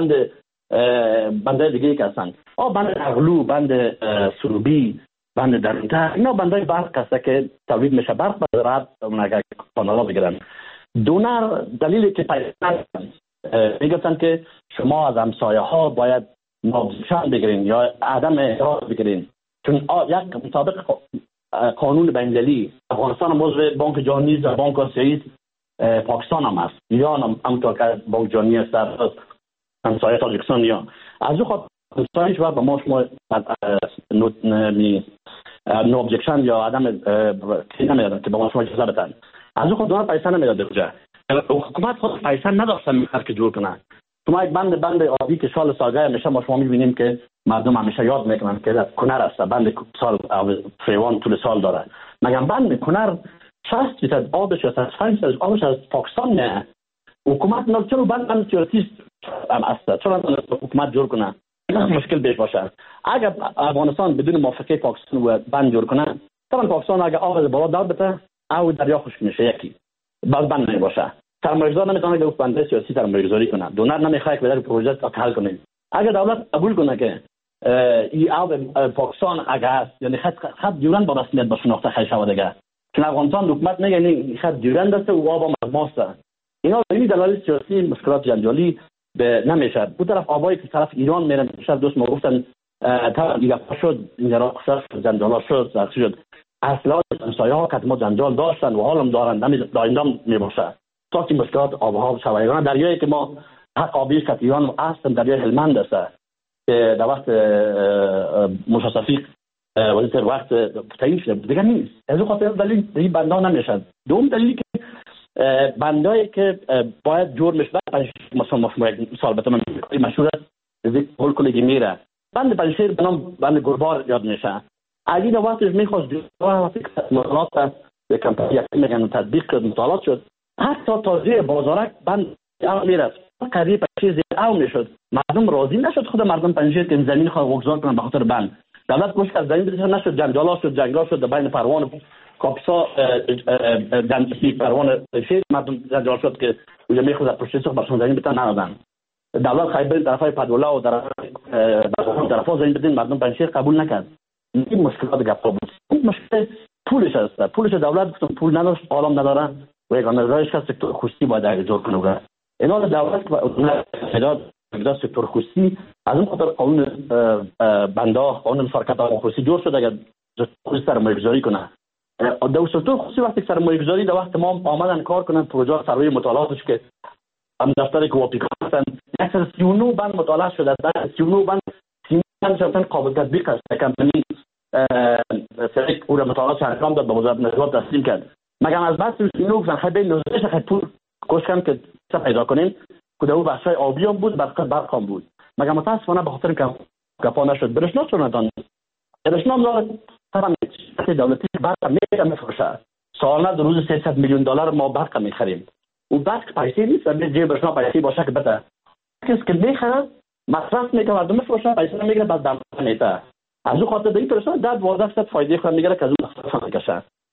بند دیگه که هستند. بند اغلو، بند سروبی، بند درونتر، اینا بندای برق هست که تولید میشه برق به زراعت اونها کانالا بگیرن. دونر دلیلی که پیدا میگفتن که شما از همسایه ها باید نابزشان بگیرین یا عدم احراز بگیرین، چون یک مطابق قانون بین‌المللی افغانستان عضو بانک جهانی است، بانک آسیایی پاکستان هم است، ایران هم همونطور که بانک جهانی است در همسایه تاجیکستان یا از او خاطر همسایه‌اش و به ما شما نو ابجکشن یا عدم نمیدادن که به ما شما اجازه بدن. از او خاطر پیسه نمیداده کجا حکومت خود پیسه نداشتن میخواد که جور کنه. شما یک بند آبی که سال سالگرد میشه ما شما میبینیم که مردم همیشه یاد میکنن که کنر است، بند سال فیوان طول سال داره. مگر بند کنر 60% آبش یا 65% آبش از پاکستان نه. حکومت نه چرا بند سیاسی هم است، چرا حکومت جور کنه مشکل پیش باشه. اگر افغانستان بدون موافقه پاکستان و بند جور کنه، طبعا پاکستان اگر آب بالا داد بده او دریا خشک میشه، یکی باز بند نمیباشه. سرمایه‌گذار نمیتونه که بند سیاسی سرمایه‌گذاری کنه. دونر نمیخواد که بده پروژه تا حل کنه. اگر دولت قبول کنه که این آب پاکستان اگر است یعنی خط دیورند با رسمیت با شناخته خیلی شود دیگه، چون افغانستان حکومت میگه این خط دیورند است و آب از ماست. اینا به این دلایل سیاسی مشکلات جنجالی به نمیشه. دو طرف آبایی که طرف ایران میرن بیشتر دوست ما گفتن تا دیگه شد این را قصر جنجالا شد اصلا همسایه ها که ما جنجال داشتن و حالم دارن دایندام میباشه تا که مشکلات آبها شوایگان دریایی که ما حق آبی که ایران اصلا دریای هلمند است که در وقت موسی صفیق ولی در وقت تعیین شده دیگه نیست. از اون خاطر دلیل این بندا نمیشن. دوم دلیلی که بندایی که باید جور میشه مثلا مثال بتونم مشهور است کل کلی میره بند پنشیر به نام بند گربار یاد میشه. اگه در وقتش میخواست وقتی مطالعات به کمپانی میگن تطبیق کرد مطالعات شد حتی تازه بازارک بند او میرفت قریب چیزی او میشد. مردم راضی نشد خود مردم پنشیر که زمین خود وگذار کنن به خاطر بند. دولت گوش از زمین بده نشد جنگلا شد بین پروان کاپسا دنسی پروان شیر مردم جنجال شد که اونجا میخواد پشت سر برشون زمین بتن ندادن. دولت خیبر طرفای پدولا و طرفا زمین بدین مردم پنشیر قبول نکرد. این مشکلات گپا بود. این مشکل پولش است. پولش دولت گفتم پول نداشت عالم نداره و یگانه راهش که سکتور خصوصی باید جور کنه. اینا دولت و سکتور خصوصی از اون خاطر قانون بندا قانون فرقت خصوصی جور شد اگر خصوصی سرمایه‌گذاری کنه. در سکتور خصوصی وقتی سرمایه‌گذاری در وقت ما آمدن کار کنن پروژه سروی مطالعاتش که هم دفتری که واپی کردن 139 بند مطالعه شده. در 39 بند شرطاً قابل تطبیق است. کمپانی سریک او را مطالعات انجام داد به وزارت نظارت تسلیم کرد. مگر از بس اینو گفتن خیلی نوزش خیلی پول کوشش کردن که چه پیدا کنیم که در اون بخشای آبی هم بود برق هم بود. مگر متاسفانه به خاطر که گپا نشد برشنا چون ندان برشنا داره طبعا دولتی برق میفروشه سالانه در روز 300 میلیون دلار ما برق میخریم. و برق پیسه نیست به جیب برشنا پیسه باشه که بده کسی که میخره مصرف میکنه مردم میفروشه پیسه میگیره بعد دم میته. از اون خاطر به این پرسان در 12% فایده خود میگیره که از اون مصرف میکشه.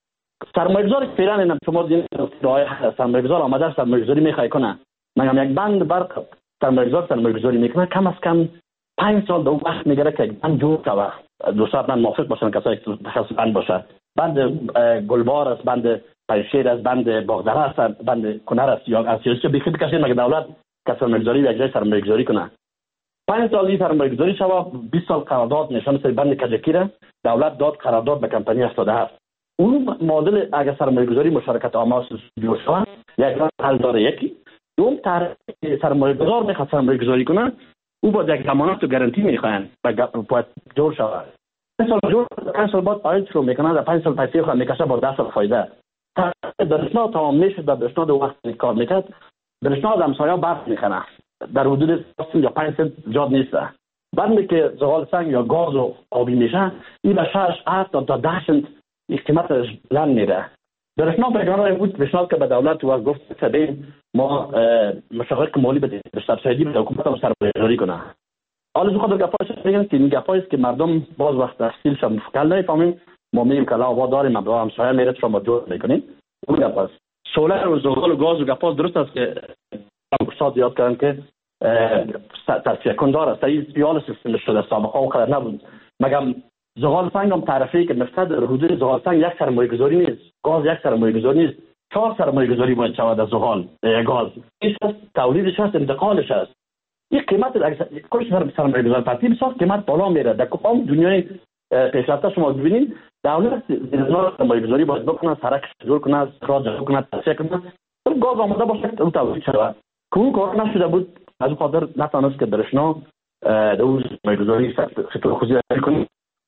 سرمایه‌گذار فعلا این شما دیدین سرمایه‌گذار آمده سرمایه‌گذاری میخواد کنه. من یک بند برق سرمایه‌گذاری میکنه کم از کم 5 سال دو وقت میگیره که بند جور شود. دوستان من موافق باشن کسایی که تخصص بند باشه. بند گلبار است، بند پنجشیر است، بند باغدره است، بند کنر است یا اسیاسی بخید کسی مگه دولت که سرمایه‌گذاری یک جای سرمایه‌گذاری کنه. 5 سال سرمایه‌گذاری شود 20 سال قرارداد نشان مثل بند کجکیره دولت داد قرارداد به کمپانی 87. اون مدل اگر سرمایه‌گذاری مشارکت عامه جور شود یک حل داره. یکی دوم طرف سرمایه‌گذار میخواد سرمایه‌گذاری کنه او با یک ضمانت و گارانتی میخواین باید جور شود. 5 سال بعد آید شروع میکنه در 5 سال پیسه خود میکشه با 10 سال فایده. در اسناد تمام میشه در اسناد وقت کار میکرد در اسناد همسایه برق میخنه در حدود یا 5 سنت جاد نیست. بعد که زغال سنگ یا گاز و آبی میشه این به 6 تا 10 سنت قیمتش بلند میره. در اسناد بگرانه بود پیشنهاد که به دولت و گفت که ما مشاورت مالی بدیم به سبسیدی به حکومت هم سرمایه‌گذاری کنه. حالا جو خاطر گپاش میگن که این گپایی است که مردم باز وقت تحصیلش مشکل نمیفهمیم. ما میگیم که لا داریم ما همسایه میره شما جور میکنیم. اون گپاست. سولر و زغال و گاز و گپاس درست است که استاد یاد کردن که تصفیه کندار است. این پیال سیستم شده سابقه و خیلی نبود. مگم زغال سنگ هم تعرفی که مقصد حدود زغال سنگ یک سرمایه‌گذاری نیست. گاز یک سرمایه‌گذاری نیست. 4 سرمایه‌گذاری باید شود از زغال گاز. این تولیدش هست، انتقالش هست. این قیمت کلش سرمایه‌گذار ترتیب ساخت قیمت بالا میره. در کدام دنیای پیشرفته شما ببینید دولت زیرنار سرمایه‌گذاری باید بکنه، سرک جور کنه، اخراج کنه، تصفیه کنه. اون گاز آماده باشه اون تولید شود. که اون کار نشده بود از اون خاطر نتونست که درشنا اون سرمایه‌گذاری خطور خوزی کنه.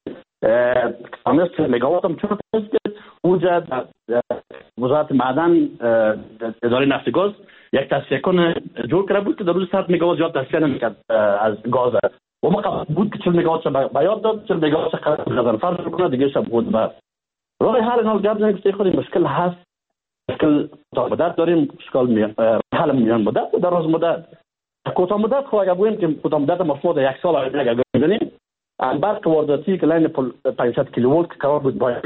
تونست مگاوات هم چون است که اونجا وزارت معدن اداره نفت گاز یک تصفیه کنه جور کرده بود که در روز 100 مگاوات زیاد تصفیه نمیکرد از گاز. و ما قبل بود که 40 مگاوات به یاد داد 40 مگاوات غضنفر کنه دیگه شب بود. بعد راه حل حال گپ زدیم که خیلی مشکل هست. مشکل تا مدت داریم، مشکل حل میان مدت و دراز مدت. کوتاه مدت خو اگه بگیم که کوتاه مدت مفهوم یک سال اگه ببینیم برق وارداتی که لین 500 کیلوولت که قرار بود باید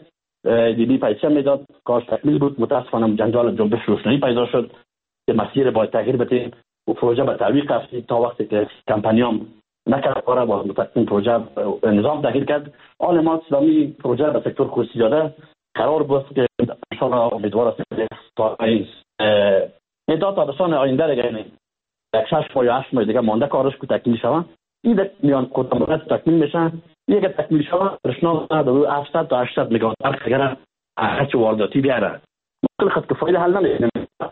دیدی پیسه میداد کارش تکمیل بود. متاسفانه جنجال جنبش روشنایی پیدا شد که مسیر باید تغییر بدیم و پروژه به تعویق رفت تا وقتی که کمپانیام نکرد کار با متقین پروژه نظام تغییر کرد. حال ما اسلامی پروژه به سکتور خصوصی داده قرار بود که ان شاء الله امیدوار است تا این تابستان آینده دیگه 6 ماه یا 8 ماه دیگه مانده کارش کو تکمیل شود. این میان کوتاه مدت تکمیل میشن. یک تکمیل شود رشنا در 700 تا 800 مگاوات برق اگر هرچه وارداتی بیاره مشکل خط کفایت حل نمیشه.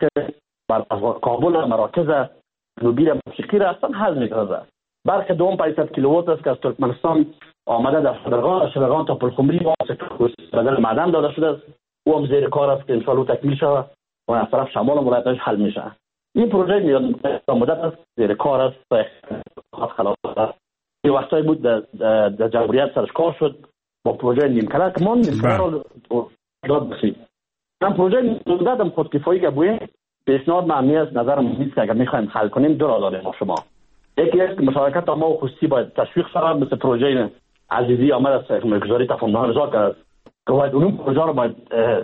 بر کابل مراکز جنوبی موسیقی را اصلا حل میکنه. برق دوم 500 کیلووات است که از ترکمنستان آمده در شلغان تا پلخمری و بدل معدن داده شده است. او هم زیر کار است که ان شاء الله تکمیل شود و از طرف شمال ولایتش حل میشه. این پروژه میاد مدت است زیر کار است تا خلاص است. این وقتایی بود در جمهوریت سرش کار شد با پروژه نیمکره که ما نیمکره رو داد بسید. من پروژه نیمکره هم خودکفایی که بویم پیشنهاد معنی از نظرم نیست که اگر میخوایم حل کنیم دو راه داریم ما شما. یکی است که مشارکت ما و خصوصی باید تشویق شود مثل پروژه عزیزی آمد از سرمایه‌گذاری تفاهم نظار کرد که باید اون پروژه رو باید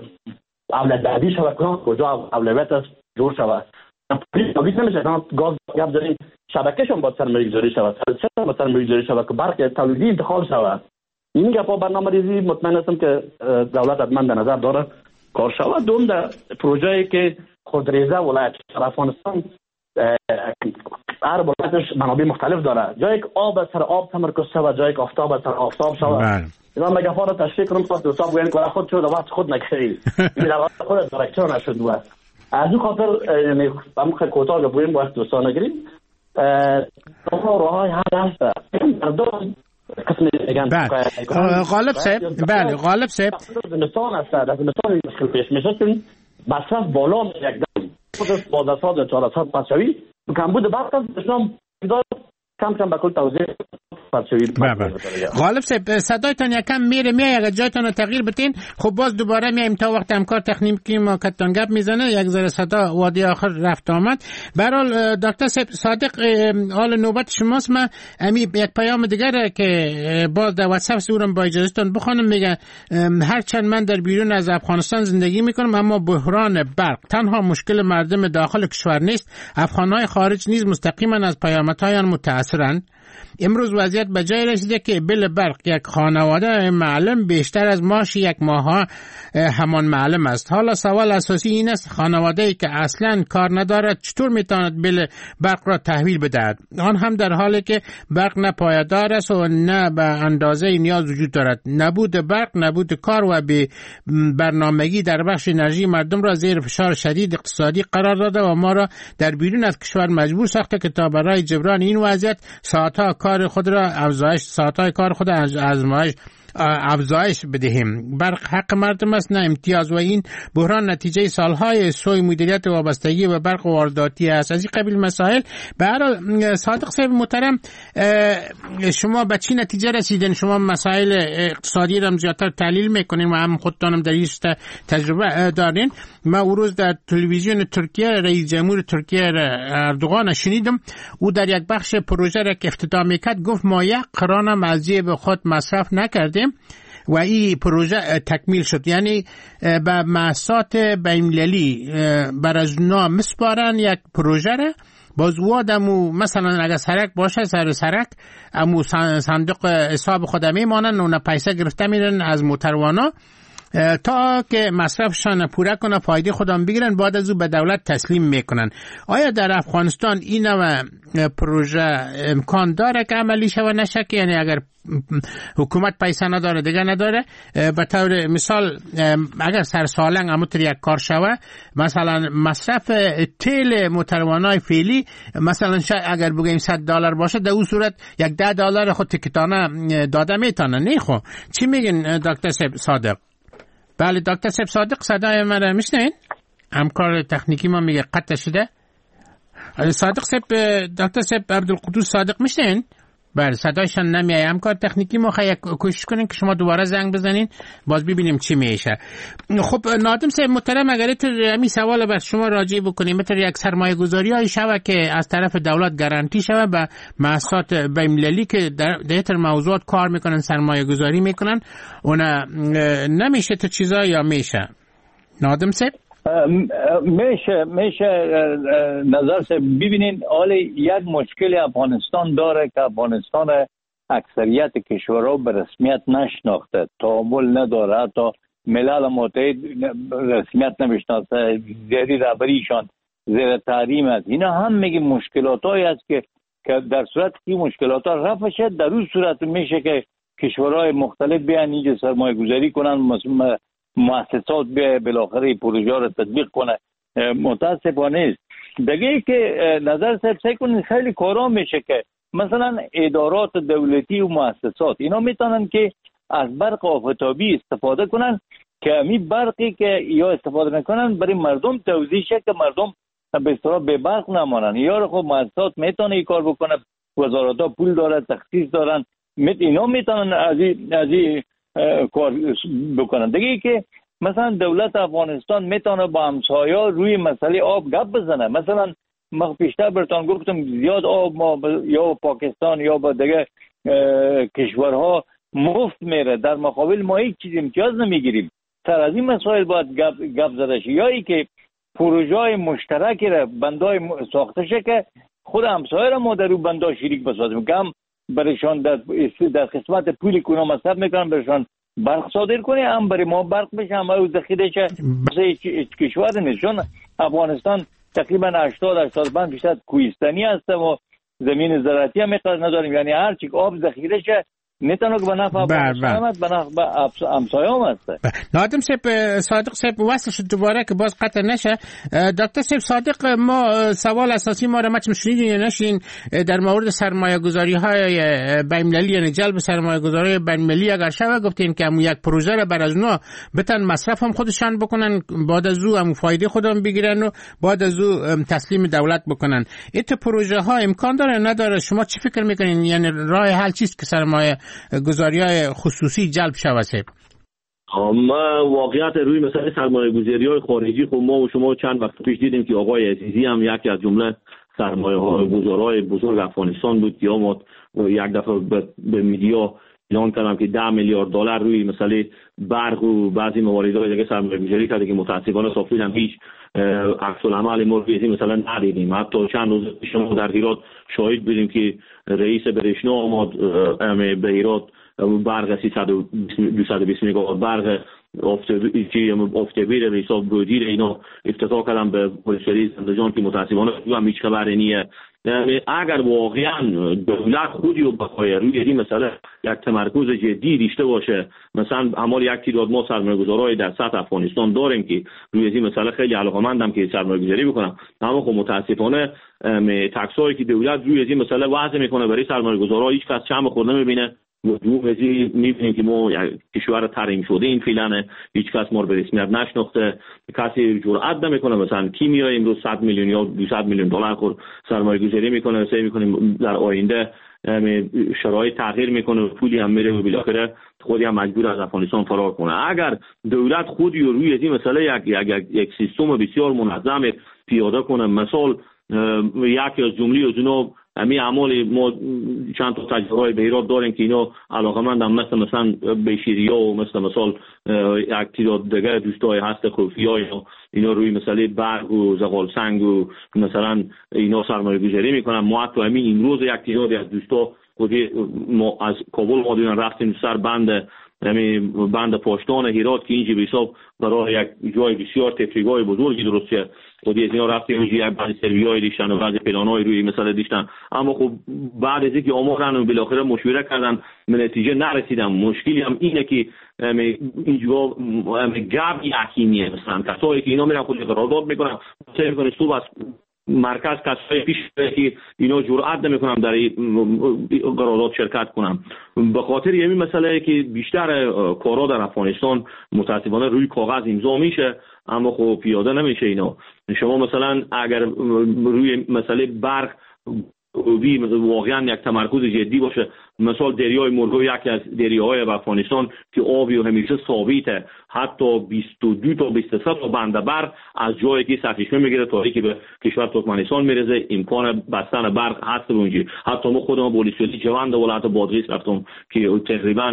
اولویت دهی شود کنه کجا اولویت است جور شود. تولید نمیشه گاز گپ داریم شبکهشون باید سرمایه‌گذاری شود چرا باید سرمایه‌گذاری شود که برق تولیدی انتقال شود. این گپا برنامه‌ریزی مطمئن هستم که دولت حتما در نظر داره کار شود. دوم در پروژه‌ای که خودریزه ولایت افغانستان هر ولایتش منابع مختلف داره. جایی که آب سر آب تمرکز شود، جایی که آفتاب سر آفتاب شود. اینا مگافون رو تشریح کنم تا دوستا بگن که خود شد وقت خود نکردی. این در واقع خود دایرکتور نشد بود. از اون خاطر یعنی هم خیلی کوتاه بگویم وقت دوستا نگیریم. راههای حل هست. مردم قسم میگن غالب صاحب زمستان است. در زمستان مشکل پیش میشه چون مصرف بالا یک دم خودش با دستات 400 پسوی کمبود برق است. اسلام کم به کل توزیع مثبت شوید. غالب صاحب صدایتان یکم میره اگر جایتان رو تغییر بدین. خب باز دوباره میایم تا وقت همکار تکنیکی ما کتان گپ میزنه. یک ذره صدا وادی آخر رفت آمد. به هر حال دکتر صادق حال نوبت شماست. من یک پیام دیگر که باز در واتساپ سورم با اجازهتون بخونم. میگه هرچند من در بیرون از افغانستان زندگی میکنم اما بحران برق تنها مشکل مردم داخل کشور نیست. افغانهای خارج نیز مستقیما از پیامدهایان متاثرند. امروز وضعیت به جای رسیده که بل برق یک خانواده معلم بیشتر از معاش یک ماه همان معلم است. حالا سوال اساسی این است خانواده‌ای که اصلا کار ندارد چطور میتواند بل برق را تحویل بدهد؟ آن هم در حالی که برق نه پایدار است و نه به اندازه نیاز وجود دارد. نبود برق، نبود کار و به برنامگی در بخش انرژی مردم را زیر فشار شدید اقتصادی قرار داده و ما را در بیرون از کشور مجبور ساخته که تا برای جبران این وضعیت ساعت‌های کار خود افزایش بدهیم. برق حق مردم است نه امتیاز و این بحران نتیجه سالهای سوء مدیریت وابستگی و برق وارداتی است. از این قبیل مسائل. به هر حال صادق صاحب محترم شما به چی نتیجه رسیدین؟ شما مسائل اقتصادی را زیادتر تحلیل میکنین و هم خودتانم در این تجربه دارین. من او روز در تلویزیون ترکیه رئیس جمهور ترکیه اردوغان شنیدم. او در یک بخش پروژه را که افتتاح میکرد گفت ما یک قران از جیب خود مصرف نکردیم و این پروژه تکمیل شد. یعنی به مؤسسات بین‌المللی بر از نام مسپارن یک پروژه را باز وادمو مثلا اگر سرک باشه سرک امو صندوق حساب خود میمانن و پیسه گرفته میرن از موتروانا تا که مصرفشان پوره کنه فایده خودم بگیرن بعد از او به دولت تسلیم میکنن. آیا در افغانستان این نوع پروژه امکان داره که عملی شود نشه؟ که یعنی اگر حکومت پیسه نداره دیگه نداره، به طور مثال اگر سر سالنگ همونطور یک کار شود مثلا مصرف تیل موتروانای فعلی مثلا اگر بگیم $100 باشه در اون صورت یک $10 خود تکتانه داده میتونه. نه خب چی میگین دکتر صادق؟ بله دکتر صادق صدای من را میشنین؟ همکار تکنیکی ما میگه قطع شده. صادق دکتر عبدالقدوس صادق میشنین؟ بله صدایشان نمیاد. همکار تکنیکی ما خیلی کوشش کنین که شما دوباره زنگ بزنین باز ببینیم چی میشه. خب نادم صاحب محترم اگر همین سوال بر شما راجع بکنیم مثل یک سرمایه گذاری های شوه که از طرف دولت گارانتی شوه به مؤسسات بین‌المللی که در این موضوعات کار میکنن سرمایه گذاری میکنن اون نمیشه تو چیزا یا میشه؟ نادم صاحب میشه نظر سے ببینین حالا یک مشکل افغانستان داره که افغانستان اکثریت کشورها به رسمیت نشناخته، تعامل نداره، تا ملل متحد رسمیت نمیشناسه، زیری رهبریشان زیر تحریم است. اینا هم میگه مشکلات هایی است که در صورت که مشکلات ها رفع شد در اون صورت میشه که کشورهای مختلف بیان اینجا سرمایه گذاری کنن، مؤسسات بالاخره پروژه را تطبیق کنه. متاسفانه است دیگه که نظر سبسه کنید خیلی کارا میشه که مثلا ادارات دولتی و مؤسسات اینا میتونن که از برق آفتابی استفاده کنن که همین برقی که یا استفاده نکنن برای مردم توزیع شه که مردم به اصطلاح به برق نمانن. یا خب مؤسسات میتونه این کار بکنه، وزارت‌ها پول داره، تخصیص دارن، اینا میتونن از این کار بکنن. دیگه که مثلا دولت افغانستان میتونه با همسایا روی مسئله آب گپ بزنه. مثلا ما پیشتر براتون گفتم زیاد آب ما یا پاکستان یا با دیگه کشورها مفت میره، در مقابل ما هیچ چیز امتیاز نمیگیریم. سر از این مسائل باید گپ زده شه، یا ای که پروژه مشترکی را بندای ساخته شه که خود همسایه را ما در اون بندا شریک بسازیم که هم برشان در قسمت پولی که اونا مصرف میکنن برشان برق صادر کنه، هم برای ما برق بشه، هم او ذخیره شه. هیچ کشور نیست، چون افغانستان تقریبا 80-85% کوهستانی هست و زمین زراعتی هم مقدار نداریم. یعنی هر چی آب ذخیره شه میتونه که به نفع افغانستان به نفع همسایه‌ام هست. نادم صادق صاحب واسه شد دوباره که باز قطع نشه. دکتر صادق، ما سوال اساسی ما را متن شنیدین یا نشین در مورد سرمایه‌گذاری‌های بین‌المللی، یعنی جلب سرمایه‌گذاری بین‌المللی اگر شوه گفتین که یک پروژه را بر از اونا بتن مصرف هم خودشان بکنن، بعد از او هم فایده خودم بگیرن و بعد از او تسلیم دولت بکنن. این پروژه ها امکان داره نداره؟ شما چی فکر میکنین؟ یعنی راه حل چیست که سرمایه گذاری‌های خصوصی جلب شود؟ ما واقعیت روی مثلا سرمایه گذاری‌های خارجی خب ما و شما چند وقت پیش دیدیم که آقای عزیزی هم یکی از جمله سرمایه گذارای بزرگ افغانستان بود یا ما یک دفعه به میدیا اعلان کردم که 10 میلیارد دلار روی مثلا برق و بعضی مواردهای دیگه سرمایه گذاری کرده که متاسفانه صافی هم هیچ عکس العمل موردی مثلا ندیدیم. حتی چند روز پیش ما در هرات شاهد بودیم که رئیس برشنا آمد به هرات برق 220 میگاوات برق آفتابی رو حساب برودی رو اینا افتتاح کردن به پلیس زندجان که متاسفانه هم هیچ خبری نیه. اگر واقعا دولت خودی رو بخواه روی این مسئله یک تمرکز جدی داشته باشه، مثلا همال یک تعداد ما سرمایه‌گذارای در سطح افغانستان داریم که روی این مسئله خیلی علاقه‌مندم که سرمایه‌گذاری بکنم، اما خب متاسفانه تکسایی که دولت روی این مسئله وضع میکنه برای سرمایه‌گذارا هیچ کس چم خورد نمیبینه. دو مزی میبینیم که ما کشور تریم شده این فعلا هیچ کس ما رو به رسمیت نشناخته، کسی جرئت نمیکنه مثلا کیمیا امروز 100 میلیون یا 200 میلیون دلار خور سرمایه گذاری میکنه، سعی میکنیم در آینده شرایط تغییر میکنه و پولی هم میره و بالاخره خودی هم مجبور از افغانستان فرار کنه. اگر دولت خودی رو روی این مسئله یک سیستم بسیار منظم پیاده کنه، مثلا یکی از جمله از اونها همین اعمال ما چند تا تجربه به هرات داریم که اینا علاقه‌مندم مثلا بشیریا و مثلا یک تعداد دیگه دوستای هست خوفیای اینا روی مسئله برق و زغال سنگ و مثلا اینا سرمایه‌گذاری میکنن. ما حتی همین امروز یک تعداد از دوستا خودی ما از کابل مادون رفتیم سر بند پاشتان هرات که اینجا به حساب برای یک جای بسیار تفریحگاه بزرگی درسته خودی از اینا رفتیم اینجا یک بعضی سروی‌های دیشتن و بعضی پلان‌های روی مثلا دیشتن، اما خب بعد از اینکه آمدن و بالاخره مشوره کردن به نتیجه نرسیدن. مشکلی هم اینه که اینجا گپ یقینیه، مثلا کسایی که اینا میرن خود قرارداد میکنن سعی میکنن صبح از مرکز کسایی پیش که اینا جرئت نمیکنن در قرارداد شرکت کنن. به خاطر همین مسئله که بیشتر کارا در افغانستان متاسفانه روی کاغذ امضا میشه اما خب پیاده نمیشه اینا. شما مثلا اگر روی مسئله برق واقعا یک تمرکز جدی باشه، مثلا دریای مرغو یکی از دریاهای افغانستان که آبی و همیشه ثابته، حتی 22 تا 23 تا بند برق از جایی که سرچشمه میگیره تا اینکه به کشور ترکمنستان میرسه امکان بستن برق هست اونجا. حتی ما خودمون پلیسیتی جوند ولایت بادغیس رفتم که تقریبا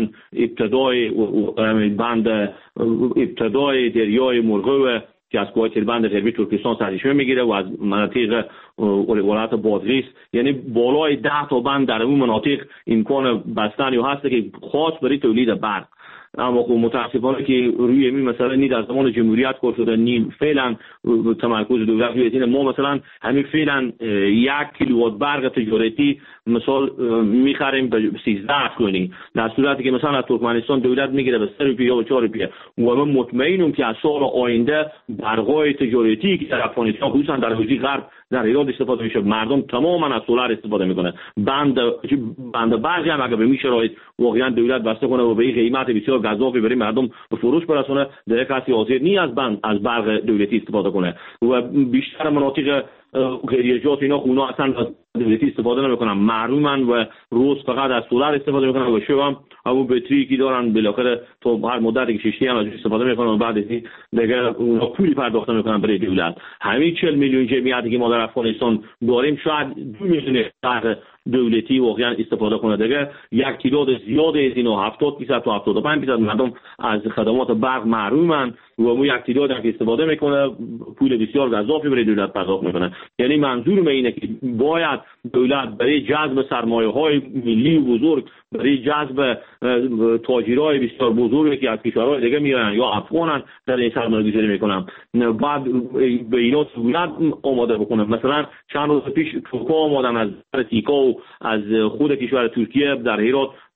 ابتدای دریای مرغو که از کوه تیربند غربی ترکستان سرچشمه میگیره و از مناطق ولایت بادغیس، یعنی بالای 10 تا بند در اون مناطق امکان بستن هست که خاص برای تولید برق. اما خب متاسفانه که روی این مسئله نی در زمان جمهوریت کار شده نی فعلا تمرکز دولت روی این. ما مثلا همین فعلا 1 کیلووات برق تجارتی مثال میخریم به 13 افغانی، در صورتی که مثلا از ترکمنستان دولت میگیره به 3 روپیه یا 4 روپیه. و من مطمئنم که از سال آینده برقای تجارتی که در افغانستان خصوصا در حوزه غرب در ایران استفاده میشه، مردم تماما از سولار استفاده میکنه. بند برقی هم اگه به این شرایط واقعا دولت بسته کنه و به این قیمت بسیار گزافی برای مردم به فروش برسونه، در کسی حاضر نی از برق دولتی استفاده کنه و بیشتر مناطق غیریجات اینا خونه اصلا دولتی استفاده نمیکنن، محرومن و روز فقط از سولار استفاده میکنن و شب هم همون بطری که دارن بالاخره تا هر مدتی که شیشتی هم از استفاده میکنن و بعد از این دیگه اونا پولی پرداخت میکنن برای دولت. همین 40 میلیون جمعیتی که ما در افغانستان داریم شاید 2 میلیون شهر دولتی واقعا استفاده کنه. دیگه یک تعداد زیاد از اینا 70% تا 75% مردم از خدمات برق محرومن و مو یک تعداد که استفاده میکنه پول بسیار گزافی برای دولت پرداخت میکنه. یعنی منظور اینه که باید دولت برای جذب سرمایه‌های ملی بزرگ، برای جذب تاجرای بسیار بزرگی که از کشورهای دیگه میارن یا افغانن در این سرمایه‌گذاری میکنن، بعد به اینا دولت آماده بکنه. مثلا چند روز پیش ترک‌ها آمدن از تیکا و از خود کشور ترکیه در هرات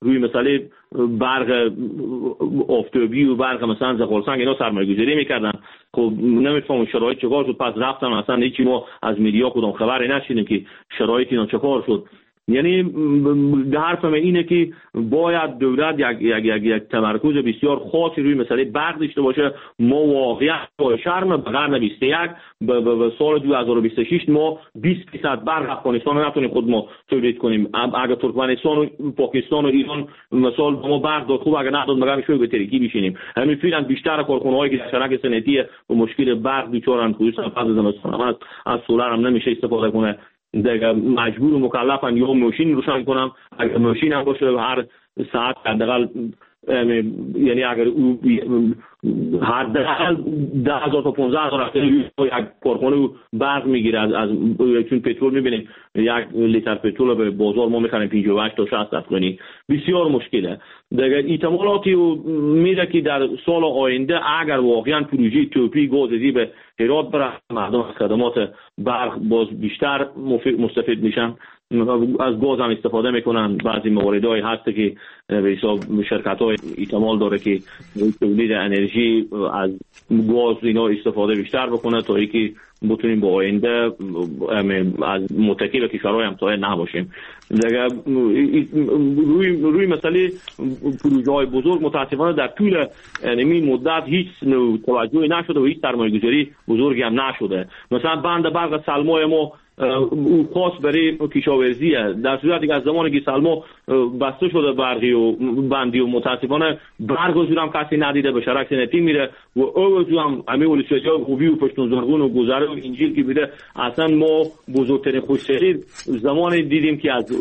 روی مسئله برق آفتابی و برق مثلا زغالسنگ اینا سرمایه‌گذاری میکردن. خب نمیفهمم شرایط چیکار شد، پس رفتن مثلا هیچی ما از میدیا کدام خبری نشیدیم که شرایط اینا چیکار شد. یعنی حرفم اینه که باید دولت یک تمرکز بسیار خاصی روی مسئله برق داشته باشه. ما واقعا با شرم به قرن 21 به سال 2026 ما 20% برق افغانستان رو نتونیم خود ما تولید کنیم. اگر ترکمنستان و پاکستان و ایران مثلا ما برق داد، خوب اگر نداد مگر شوی به ترکی بشینیم. همین فعلا بیشتر کارخانه‌هایی که شرکت صنعتی با مشکل برق بیچارن، خصوصا بعد از زمستان از سولر هم نمیشه استفاده کنه. دیگه مجبور و مکلفن یا ماشین روشن کنم، اگر ماشین هم باشه هر ساعت حداقل یعنی اگر او حداقل 10,000 تا 15,000 یک کارخانه برق میگیره از چون پترول میبینیم یک لیتر پترول به بازار ما میخریم 58 تا 60 افغانی، بسیار مشکله. دیگه احتمالاتی میره که در سال آینده اگر واقعا پروژه توپی گازی به هرات بره، مردم از خدمات برق باز بیشتر مستفید میشن، از گاز هم استفاده میکنن. بعضی مواردهای هست که به حساب شرکت‌های احتمال داره که تولید انرژی از گاز اینا استفاده بیشتر بکنه تا اینکه بتونیم با آینده از متکی به کشورهای همسایه نباشیم. دیگه روی مسئله پروژه‌های بزرگ متاسفانه در طول این مدت هیچ توجهی نشده و هیچ سرمایه‌گذاری بزرگی هم نشده. مثلا بند برق سلمای ما او خاص برای کشاورزیه، در صورتی که از زمانی که سلما بسته شده برقی و بندی و متاسفانه برق و هم کسی ندیده، به شرکت صنعتی میره و او هم همه ولسوالی‌های خوبی و پشتون زرگون و گذره و انجیل که بیده. اصلا ما بزرگترین خوشحالی زمانی دیدیم که از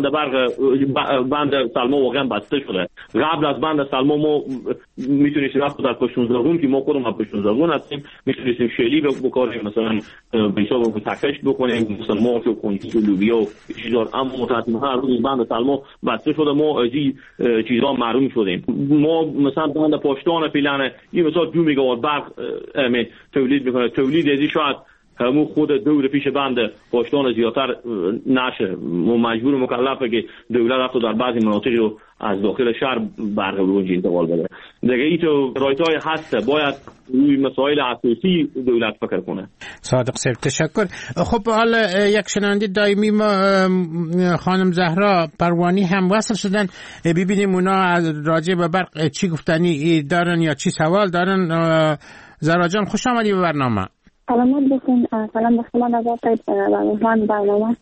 بند سلما واقعا بسته شده. قبل از بند سلما ما میتونستیم رفت در پشتون زرگون که ما خودمون پشتون زرگون هستیم، میتونستیم شیلی بکاریم، مثلا به حساب تکش بکنیم، مثلا مرغ و کنجد و لوبیا و چیزا. اما متاسفانه روی بند سلما بسته شده، ما از این چیزا محروم شدیم. ما مثلا بند پاشتان فعلا این مثلا 2 میگاوات برق تولید میکنه، تولید ازی شاید همون خود دور پیش بند پاشتان زیادتر نشه. ما مجبور مکلفه که دولت رفت در بعضی مناطقی رو از داخل شهر برق رو انتقال بده. دیگه این تو رایت‌های هسته، باید روی مسائل اساسی دولت فکر کنه. صادق صاحب تشکر. خب حالا یک شنونده دائمی ما خانم زهرا پروانی هم وصل شدن، ببینیم اونا راجع به برق چی گفتنی دارن یا چی سوال دارن. زهرا جان خوش آمدی به برنامه. سلامت باشین. سلام به شما نظر طیب و مهمان برنامه.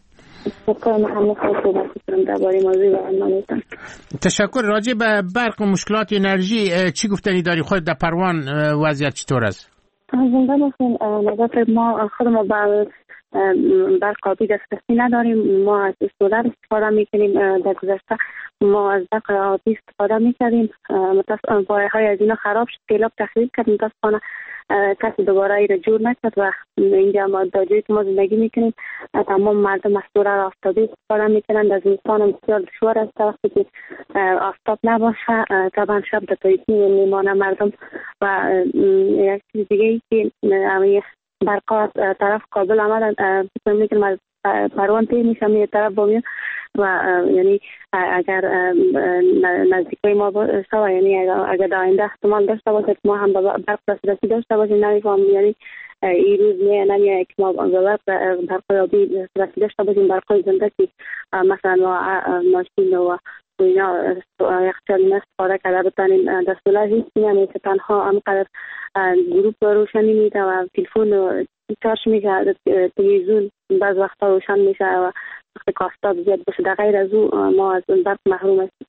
تشکر. راجع به برق و مشکلات انرژی چی گفتنی داری؟ خود در پروان وضعیت چطور است؟ زنده باشین. نظر طیب ما خودمون برق آبی دسترسی نداریم، ما از سولر استفاده میکنیم. در گذشته ما از برق آبی استفاده میکردیم، متاسفانه پایه‌های از اینا خراب شد، کلاب تخریب کرد، متاسفانه کسی دوباره ای را جور نکرد و اینجا ما در جایی که ما زندگی میکنیم تمام مردم از سولر آفتابی استفاده میکنند. از انسان بسیار دشوار است وقتی که آفتاب نباشه، طبعا شب در تاریکی میمانه مردم. و یک چیز دیگه ای که برقا طرف کابل آمدن، فکر میکنم از پروان تیر میشم یه طرف بامیان و یعنی اگر نزدیکای ما باشه و یعنی اگر در آینده احتمال داشته باشه ما هم به برق دسترسی داشته باشیم، نمیفهم یعنی این روز نمیه که ما به برق آبی دسترسی داشته باشیم، برقای زنده که مثلا ماشین و اینا یخچال استفاده کرده بتانیم. در سولر هیچ نمیشه، تنها همقدر گروپ روشنی میده و تلفن چارج میشه، تلویزیون بعض وقتا روشن میشه و وقتی کاستاب زیاد باشه. در غیر از او ما از برق محروم هستیم.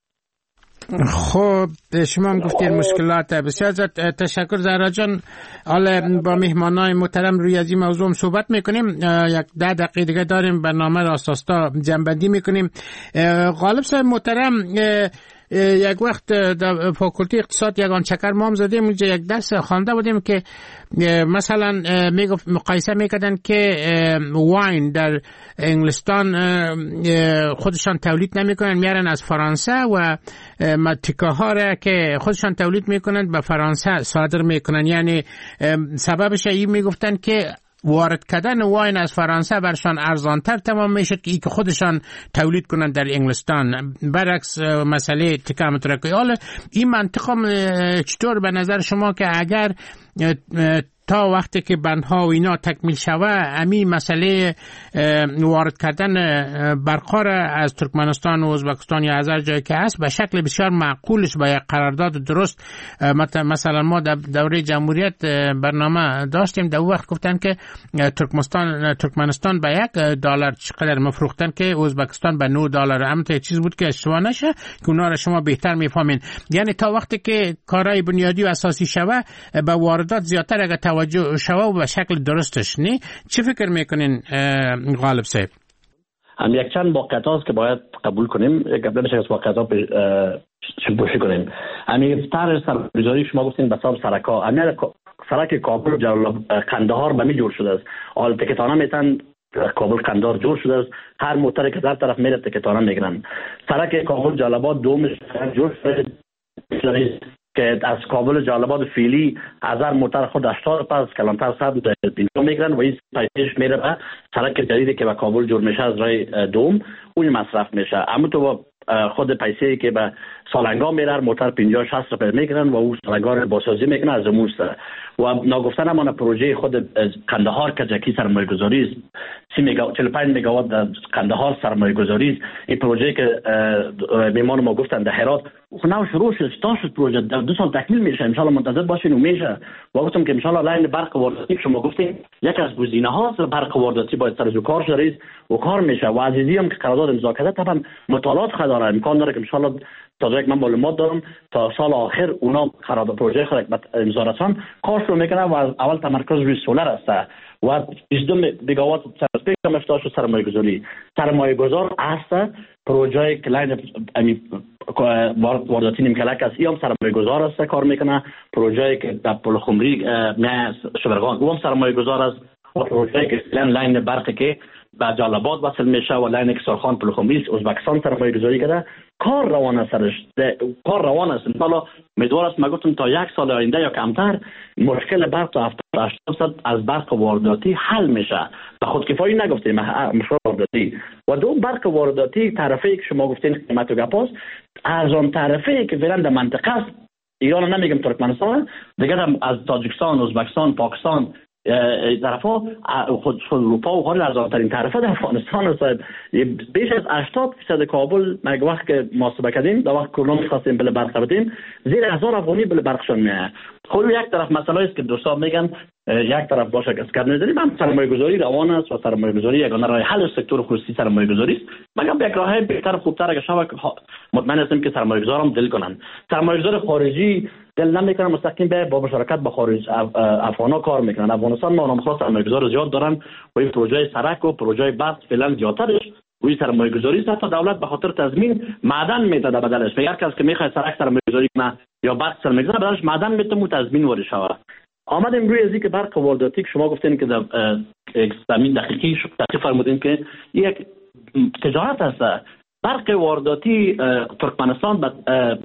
خب شما هم گفتید مشکلات. بسیار تشکر زهرا جان. حالا با مهمانای محترم روی از این موضوع صحبت میکنیم. یک 10 دقیقه دیگه داریم، برنامه را اساسا جنبندی میکنیم. غالب صاحب محترم، یک وقت در فاکولته اقتصاد یگان چکر ما هم زدیم، اونجا یک درس خوانده بودیم که مثلا میگفت مقایسه میکردن که واین در انگلستان خودشان تولید نمیکنن، میارن از فرانسه و تیکاها را که خودشان تولید میکنن به فرانسه صادر میکنن. یعنی سببش این میگفتن که وارد کردن واین از فرانسه برشان ارزانتر تمام میشد که خودشان تولید کنند در انگلستان، برعکس مسئله تکام ترکی. حالا این منطقه چطور به نظر شما که اگر تا وقتی که بندها و اینا تکمیل شوه امی مسئله وارد کردن برقا از ترکمنستان و ازبکستان یا از هر جایی که هست به شکل بسیار معقولش با یک قرارداد درست، مثلا ما در دوره جمهوریت برنامه داشتیم، در وقت گفتن که ترکمنستان به $1 چقدر مفروختن که ازبکستان به $9. اما تا چیز بود که اشتباه نشه که اونا را شما بهتر میفهمین. یعنی تا وقتی که کارهای بنیادی و اساسی شوه به واردات زیادتر اگر توجه شوه و به شکل درستش نی. چی فکر میکنین غالب صاحب؟ هم یک چند واقعیت هاست که باید قبول کنیم، قبل نشه از واقعیت ها بوشی کنیم. همین طرح سرگزاری شما گفتین به سبب سرکا، همین سرک کابل قندهار به می جور شده است. حال تکتانه میتن کابل قندهار جور شده است، هر موتر که در طرف میره تکتانه میگیرن. سرک کابل جلال‌آباد دومش جور شده که از کابل جلال‌آباد فعلی هزار موتر خود 80 پس کلانتر 100 اینجا میگیرن و این پیسش میره به سرک جدیدی که به کابل جور میشه از راه دوم اون مصرف میشه. اما تو خود پیسه‌ای که به سالنگا میره موتر 50-60 روپیه میگیرن و اون سالنگا رو بازسازی میکنن از موسته و ناگفتن همون پروژه خود قندهار که جکی سرمایه‌گذاری است 45 مگاوات در قندهار سرمایه‌گذاری است. این پروژه که میمان ما گفتن در هرات خو شروع شد شد پروژه در 2 سال تکمیل میشه، ان شاء الله منتظر باشین و میشه. و گفتم که ان شاء الله لاین برق وارداتی شما گفتین یک از گزینه‌ها برق وارداتی باید سر کار شده و کار میشه و عزیزی هم که قرارداد امضا کرده طبعا مطالعات خود داره، امکان داره که ان شاء الله تا یک من معلومات دارم تا سال آخر اونا قرارداد پروژه خود امضا رسان کار شروع میکنه و اول تمرکز روی سولر است و 22 مگاوات سرسپیکم افتاد شد سرمایه‌گذار است. پروژه کلاین وارداتی نیمکلک است هم سرمایه‌گذار است کار میکنه. پروژه که در پلخمری نه شبرغان او هم سرمایه‌گذار است. پروژه که لاین برق که به جلال‌آباد وصل میشه و لاین که سرخان پلخمری ازبکستان سرمایه‌گذاری کرده کار روان است کار روان است. حالا امیدوار است ما گفتم تا یک سال آینده یا کمتر مشکل برق تا 70% از برق وارداتی حل میشه. به خودکفایی نگفتیم مشکل وارداتی و دو برق وارداتی طرفی که شما گفتین قیمت و گپاست ارزان طرفی که فعلا در منطقه است. ایران نمیگم ترکمنستان دیگه از تاجیکستان، ازبکستان، پاکستان طرفا خود اروپا و خارج از ترین طرفه در افغانستان است. بیش از 80% کابل مگه وقت که محاسبه کردیم در وقت کرونا می‌خواستیم بل برق بدیم زیر 1000 افغانی بل برقشون میاد. خود یک طرف مسئله است که دوستان میگن یک طرف باشه که اسکر نداریم هم سرمایه‌گذاری روان است و سرمایه‌گذاری یگانه راه حل سکتور خصوصی سرمایه‌گذاری است. مگم یک راه بهتر خوبتر اگه شما مطمئن هستیم که سرمایه‌گذارم دل کنن. سرمایه‌گذار خارجی دل نمیکنن مستقیم به با مشارکت با خارج افغانا کار میکنن. افغانستان ما نامخواست سرمایه‌گذار زیاد دارن و این پروژه سرک و پروژه برق فعلا زیادترش وی سرمایه‌گذاری است. تا دولت به خاطر تضمین معدن میده در بدلش. اگر کسی که میخواد سرک سرمایه‌گذاری کنه یا برق سرمایه‌گذاری بدلش معدن میده مو تضمین ورش شوه. آمدیم روی ازی که برق وارداتی که شما گفتین که در زمین دقیقی فرمودین که یک تجارت است. برق وارداتی ترکمنستان به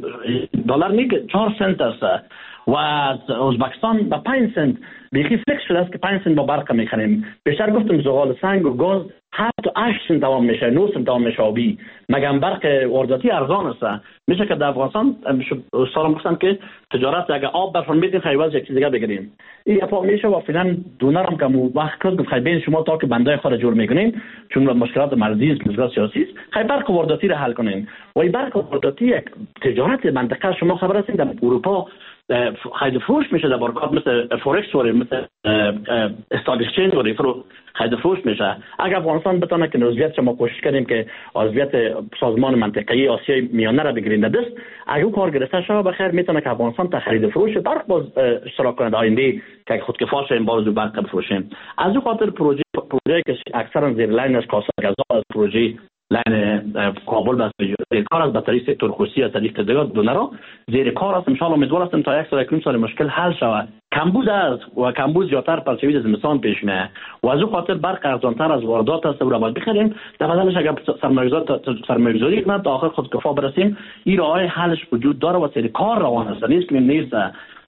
دلار میگه 4 سنت است و ازبکستان به 5 سنت بیخی فکس شده است که 5 سنت با برق میخریم. بیشتر گفتم زغال سنگ و گاز 7 تا 8 سنت دوام میشه، 9 سنت دوام میشه آبی. مگم برق وارداتی ارزان است. میشه که در افغانستان سالم گفتن که تجارت اگه آب برفان میدین خیواز یک چیز دیگه بگیریم این اپا میشه و فعلا دونر هم که وقت کرد خیلی بین شما تا که بندای خود جور میکنین چون مشکلات مرزی است مشکلات سیاسی است خیلی برق وارداتی رو حل کنین و این برق وارداتی یک تجارت منطقه شما خبر هستین در اروپا خیلی فروش میشه در بارگاه مثل فورکس وری مثل استاک اکسچنج وری خیلی فروش میشه. اگر افغانستان بتونه که عضویت شما کوشش کردیم که عضویت سازمان منطقه‌ای آسیای میانه را بگیرین دست اگه کار گرفته شود بخیر میتونه که افغانستان تا خرید فروش برق باز اشتراک کنه آینده که خودکفا شیم باز برق بفروشیم. از اون خاطر پروژه که اکثرا زیر لاین از کاسا غذا از پروژه لاین کابل بس کار از بطری سکتور خصوصی از طریق دیگر دونرا زیر کار است. ان شاء الله امیدوار هستم تا یک سال یک سال مشکل حل شود. کمبود است و کمبود زیادتر پرچوی از زمستان پیش میاد و از اون خاطر برق ارزانتر از واردات است و رو باید بخریم. در بدلش اگر سرمایه‌گذاری کنند تا آخر خودکفا برسیم این راه حلش وجود داره و سری کار روان است نیست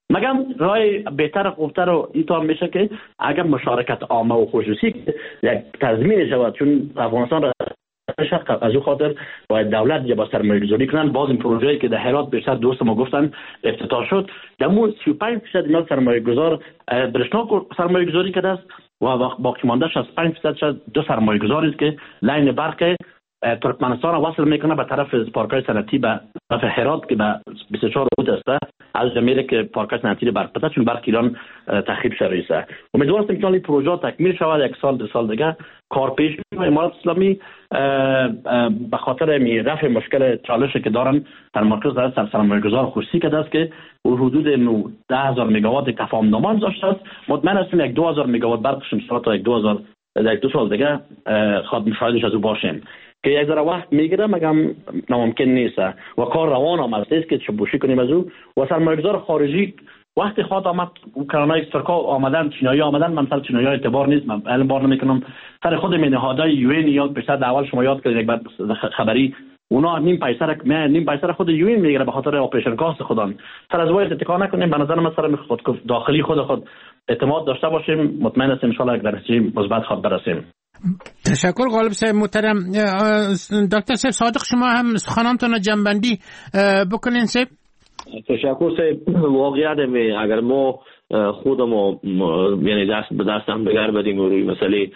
مگم رای بهتر خوبتر و ایتا میشه که اگر مشارکت عامه و خصوصی یک تضمین شود، چون افغانستان را از او خاطر باید دولت یا با سرمایه گذاری کنن. باز این پروژه‌ای که در هرات بیشتر دوست ما گفتن افتتاح شد، دمو 35% اینا سرمایه گذار برشنا سرمایه گذاری کرده است و باقی مانده 65% دو سرمایه گذاری است که لاین برق ترکمنستان وصل میکنه به طرف پارکای صنعتی به طرف هرات که به 24 رود است، از میره که پارکای صنعتی برق بده، چون برق ایران تخریب شده است. امیدوارم که این پروژه تکمیل شود، یک سال دو سال دیگه کار پیش میره. امارات اسلامی به خاطر رفع مشکل چالشی که دارن در مرکز در سرمایه‌گذار خصوصی کرده است که حدود 10,000 مگاوات تفاهم نامه داشته است. مطمئن هستیم 1-2,000 مگاوات برقش ان تا 1-2 سال دیگه مشاهدش از او باشیم که یک ذره وقت میگیره، مگم ناممکن نیست و کار روان هم است که چبوشی کنیم از او. و سرمایه‌گذار خارجی وقتی خواهد آمد کرانای ترکا آمدن، چینایی آمدن، من سر چینایی اعتبار نیست، من علم بار نمیکنم، سر خود نهادهای یو ان یا بیشتر اول شما یاد کردید یک بعد خبری اونا نیم پیسر خود یو ان میگیره به خاطر اپریشن کاست خودان. سر از وای اتکا نکنیم، به نظر من سر خود داخلی خود اعتماد داشته باشیم، مطمئن هستیم ان شاء الله یک نتیجه مثبت خود برسیم. تشکر غالب صاحب محترم. دکتر صاحب صادق شما هم سخنانتون جنبندی بکنین صاحب. تشکر صاحب. واقعیت اگر ما خودمو یعنی دست به دست هم دیگر بدیم و روی مسئله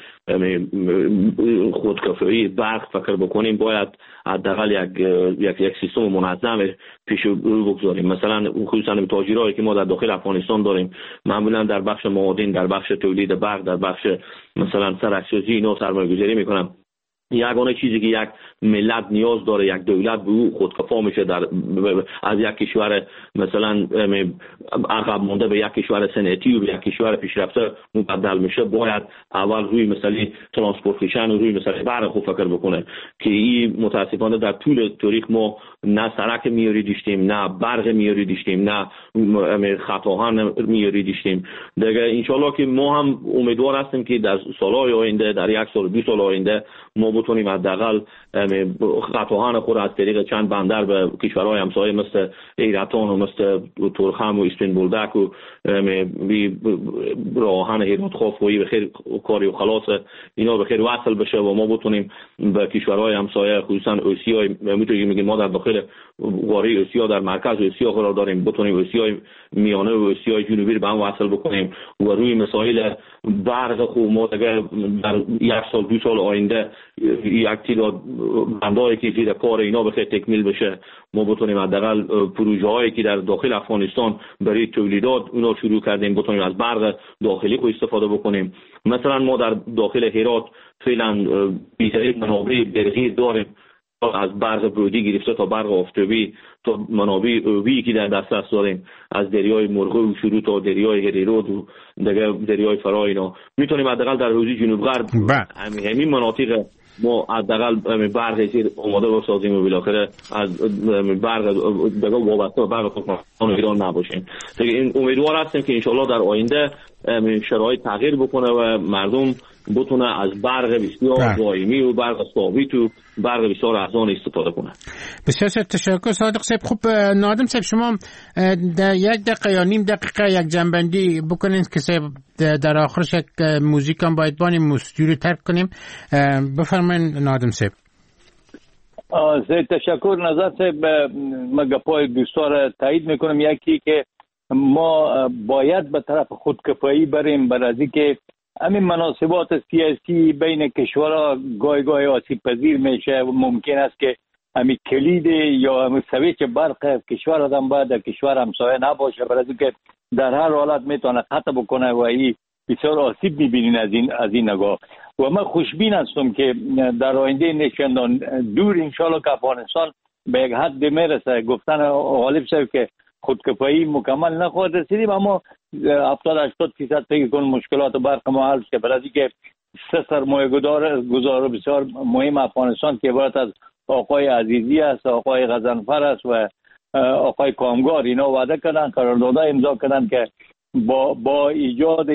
خودکفایی برق فکر بکنیم، باید حداقل یک سیستم منظم پیش رو بگذاریم. مثلا خصوصا تاجرایی که ما در داخل افغانستان داریم، معمولا در بخش معادن، در بخش تولید برق، در بخش مثلا سرک‌سازی اینا سرمایه‌گذاری میکنن. یگانه چیزی که یک ملت نیاز داره، یک دولت به او خودکفا میشه از یک کشور مثلا عقب مونده به یک کشور صنعتی و به یک کشور پیشرفته مبدل میشه، باید اول روی مسئله ترانسپورتیشن و روی مسئله برق خود فکر بکنه که این متاسفانه در طول تاریخ ما نه سرک میاری داشتیم، نه برق میاری داشتیم، نه خط آهن میاری داشتیم دیگه. انشالله که ما هم امیدوار هستیم که در سالهای آینده، در یک سال 2 سال آینده ما بتونیم حداقل خط آهن خود از طریق چند بندر به کشورهای همسایه مثل ایران و مثل ترخم و اسپین بولدک و راهن هرات خوافویی بخیر کاری و خلاص اینا بخیر وصل بشه و ما بتونیم به کشورهای همسایه خصوصا آسیا، میتونیم ما در داخل قاره آسیا در مرکز آسیا قرار داریم، بتونیم آسیای میانه و آسیای جنوبی به هم وصل بکنیم و روی مسائل برق خوب ما در 1 سال 2 سال آینده یک تعداد بندایی که زیر کار اینا بخیر تکمیل بشه، ما بتونیم حداقل پروژه هایی که در داخل افغانستان برای تولیدات اونا شروع کردیم بتونیم از برق داخلی خود استفاده بکنیم. مثلا ما در داخل هرات فعلا بیشتر منابع برقی داریم، از برق برودی گرفته تا برق آفتابی تا منابع اوبی که در دسترس داریم، از دریای مرغو شروع تا دریای هریرود و دیگه دریای فرا اینا میتونیم حداقل در حوزه جنوب غرب همین مناطق ما حداقل برق زیر آماده بسازیم و بالاخره از برق دیگه وابسته به برق ترکمنستان ایران نباشیم. این امیدوار هستیم که انشالله در آینده شرایط تغییر بکنه و مردم بتونه از برق بسیار دائمی و برق ثابت و برق بسیار ارزان استفاده کنه. بسیار تشکر صادق صاحب. خوب نادم صاحب شما در 1 دقیقه یا نیم دقیقه یک جنبندی بکنین که صاحب در آخرش یک موزیک هم باید بانیم استودیو ترک کنیم. بفرمایید نادم صاحب. تشکر. نظر صاحب مگپای دوستا را تایید میکنم. یکی که ما باید به طرف خودکفایی بریم، برای که همین مناسبات سیاسی بین کشورها گاهی آسیب پذیر میشه و ممکن است که همین کلید یا همین سویچ برق کشور آدم باید در کشور همسایه نباشه، برای که در هر حالت میتونه قطع بکنه و این بسیار آسیب میبینین از این نگاه. و من خوشبین هستم که در آینده نشاندن دور انشالله که افغانستان به یک حد میرسه. گفتن غالب صاحب که خودکفایی مکمل نخواهد رسیدیم، اما 70-80% فکر کنم مشکلات برق ما حل شه، برای که 3 سرمایه گذار بسیار مهم افغانستان که عبارت از آقای عزیزی است، آقای غضنفر است و آقای کامگار، اینا وعده کردن، قرارداد امضا کردن که با ایجاد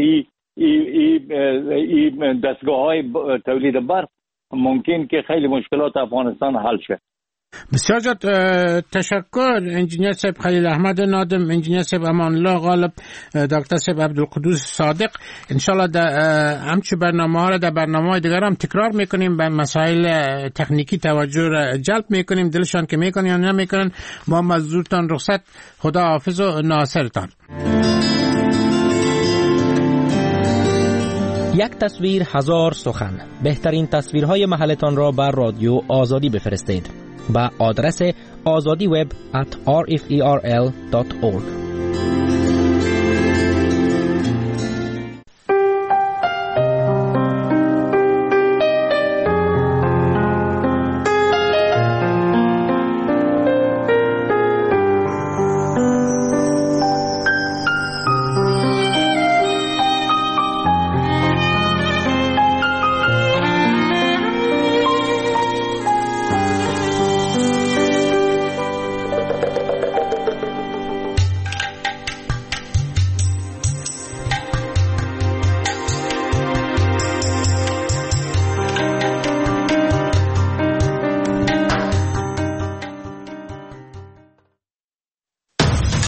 این دستگاه های تولید برق ممکن که خیلی مشکلات افغانستان حل شه. بسیار زیاد تشکر انجینیر صاحب خلیل احمد نادم، انجینیر صاحب امان الله غالب، دکتر صاحب عبدالقدوس صادق. انشالله همچه برنامه ها را در برنامه های دیگر هم تکرار میکنیم، به مسائل تکنیکی توجه را جلب میکنیم، دلشان که میکنن یا نمیکنن. ما مزدورتان رخصت، خدا حافظ و ناصرتان. یک تصویر هزار سخن. بهترین تصویرهای محلتان را بر رادیو آزادی بفرستید. با آدرس azadiweb@rferl.org.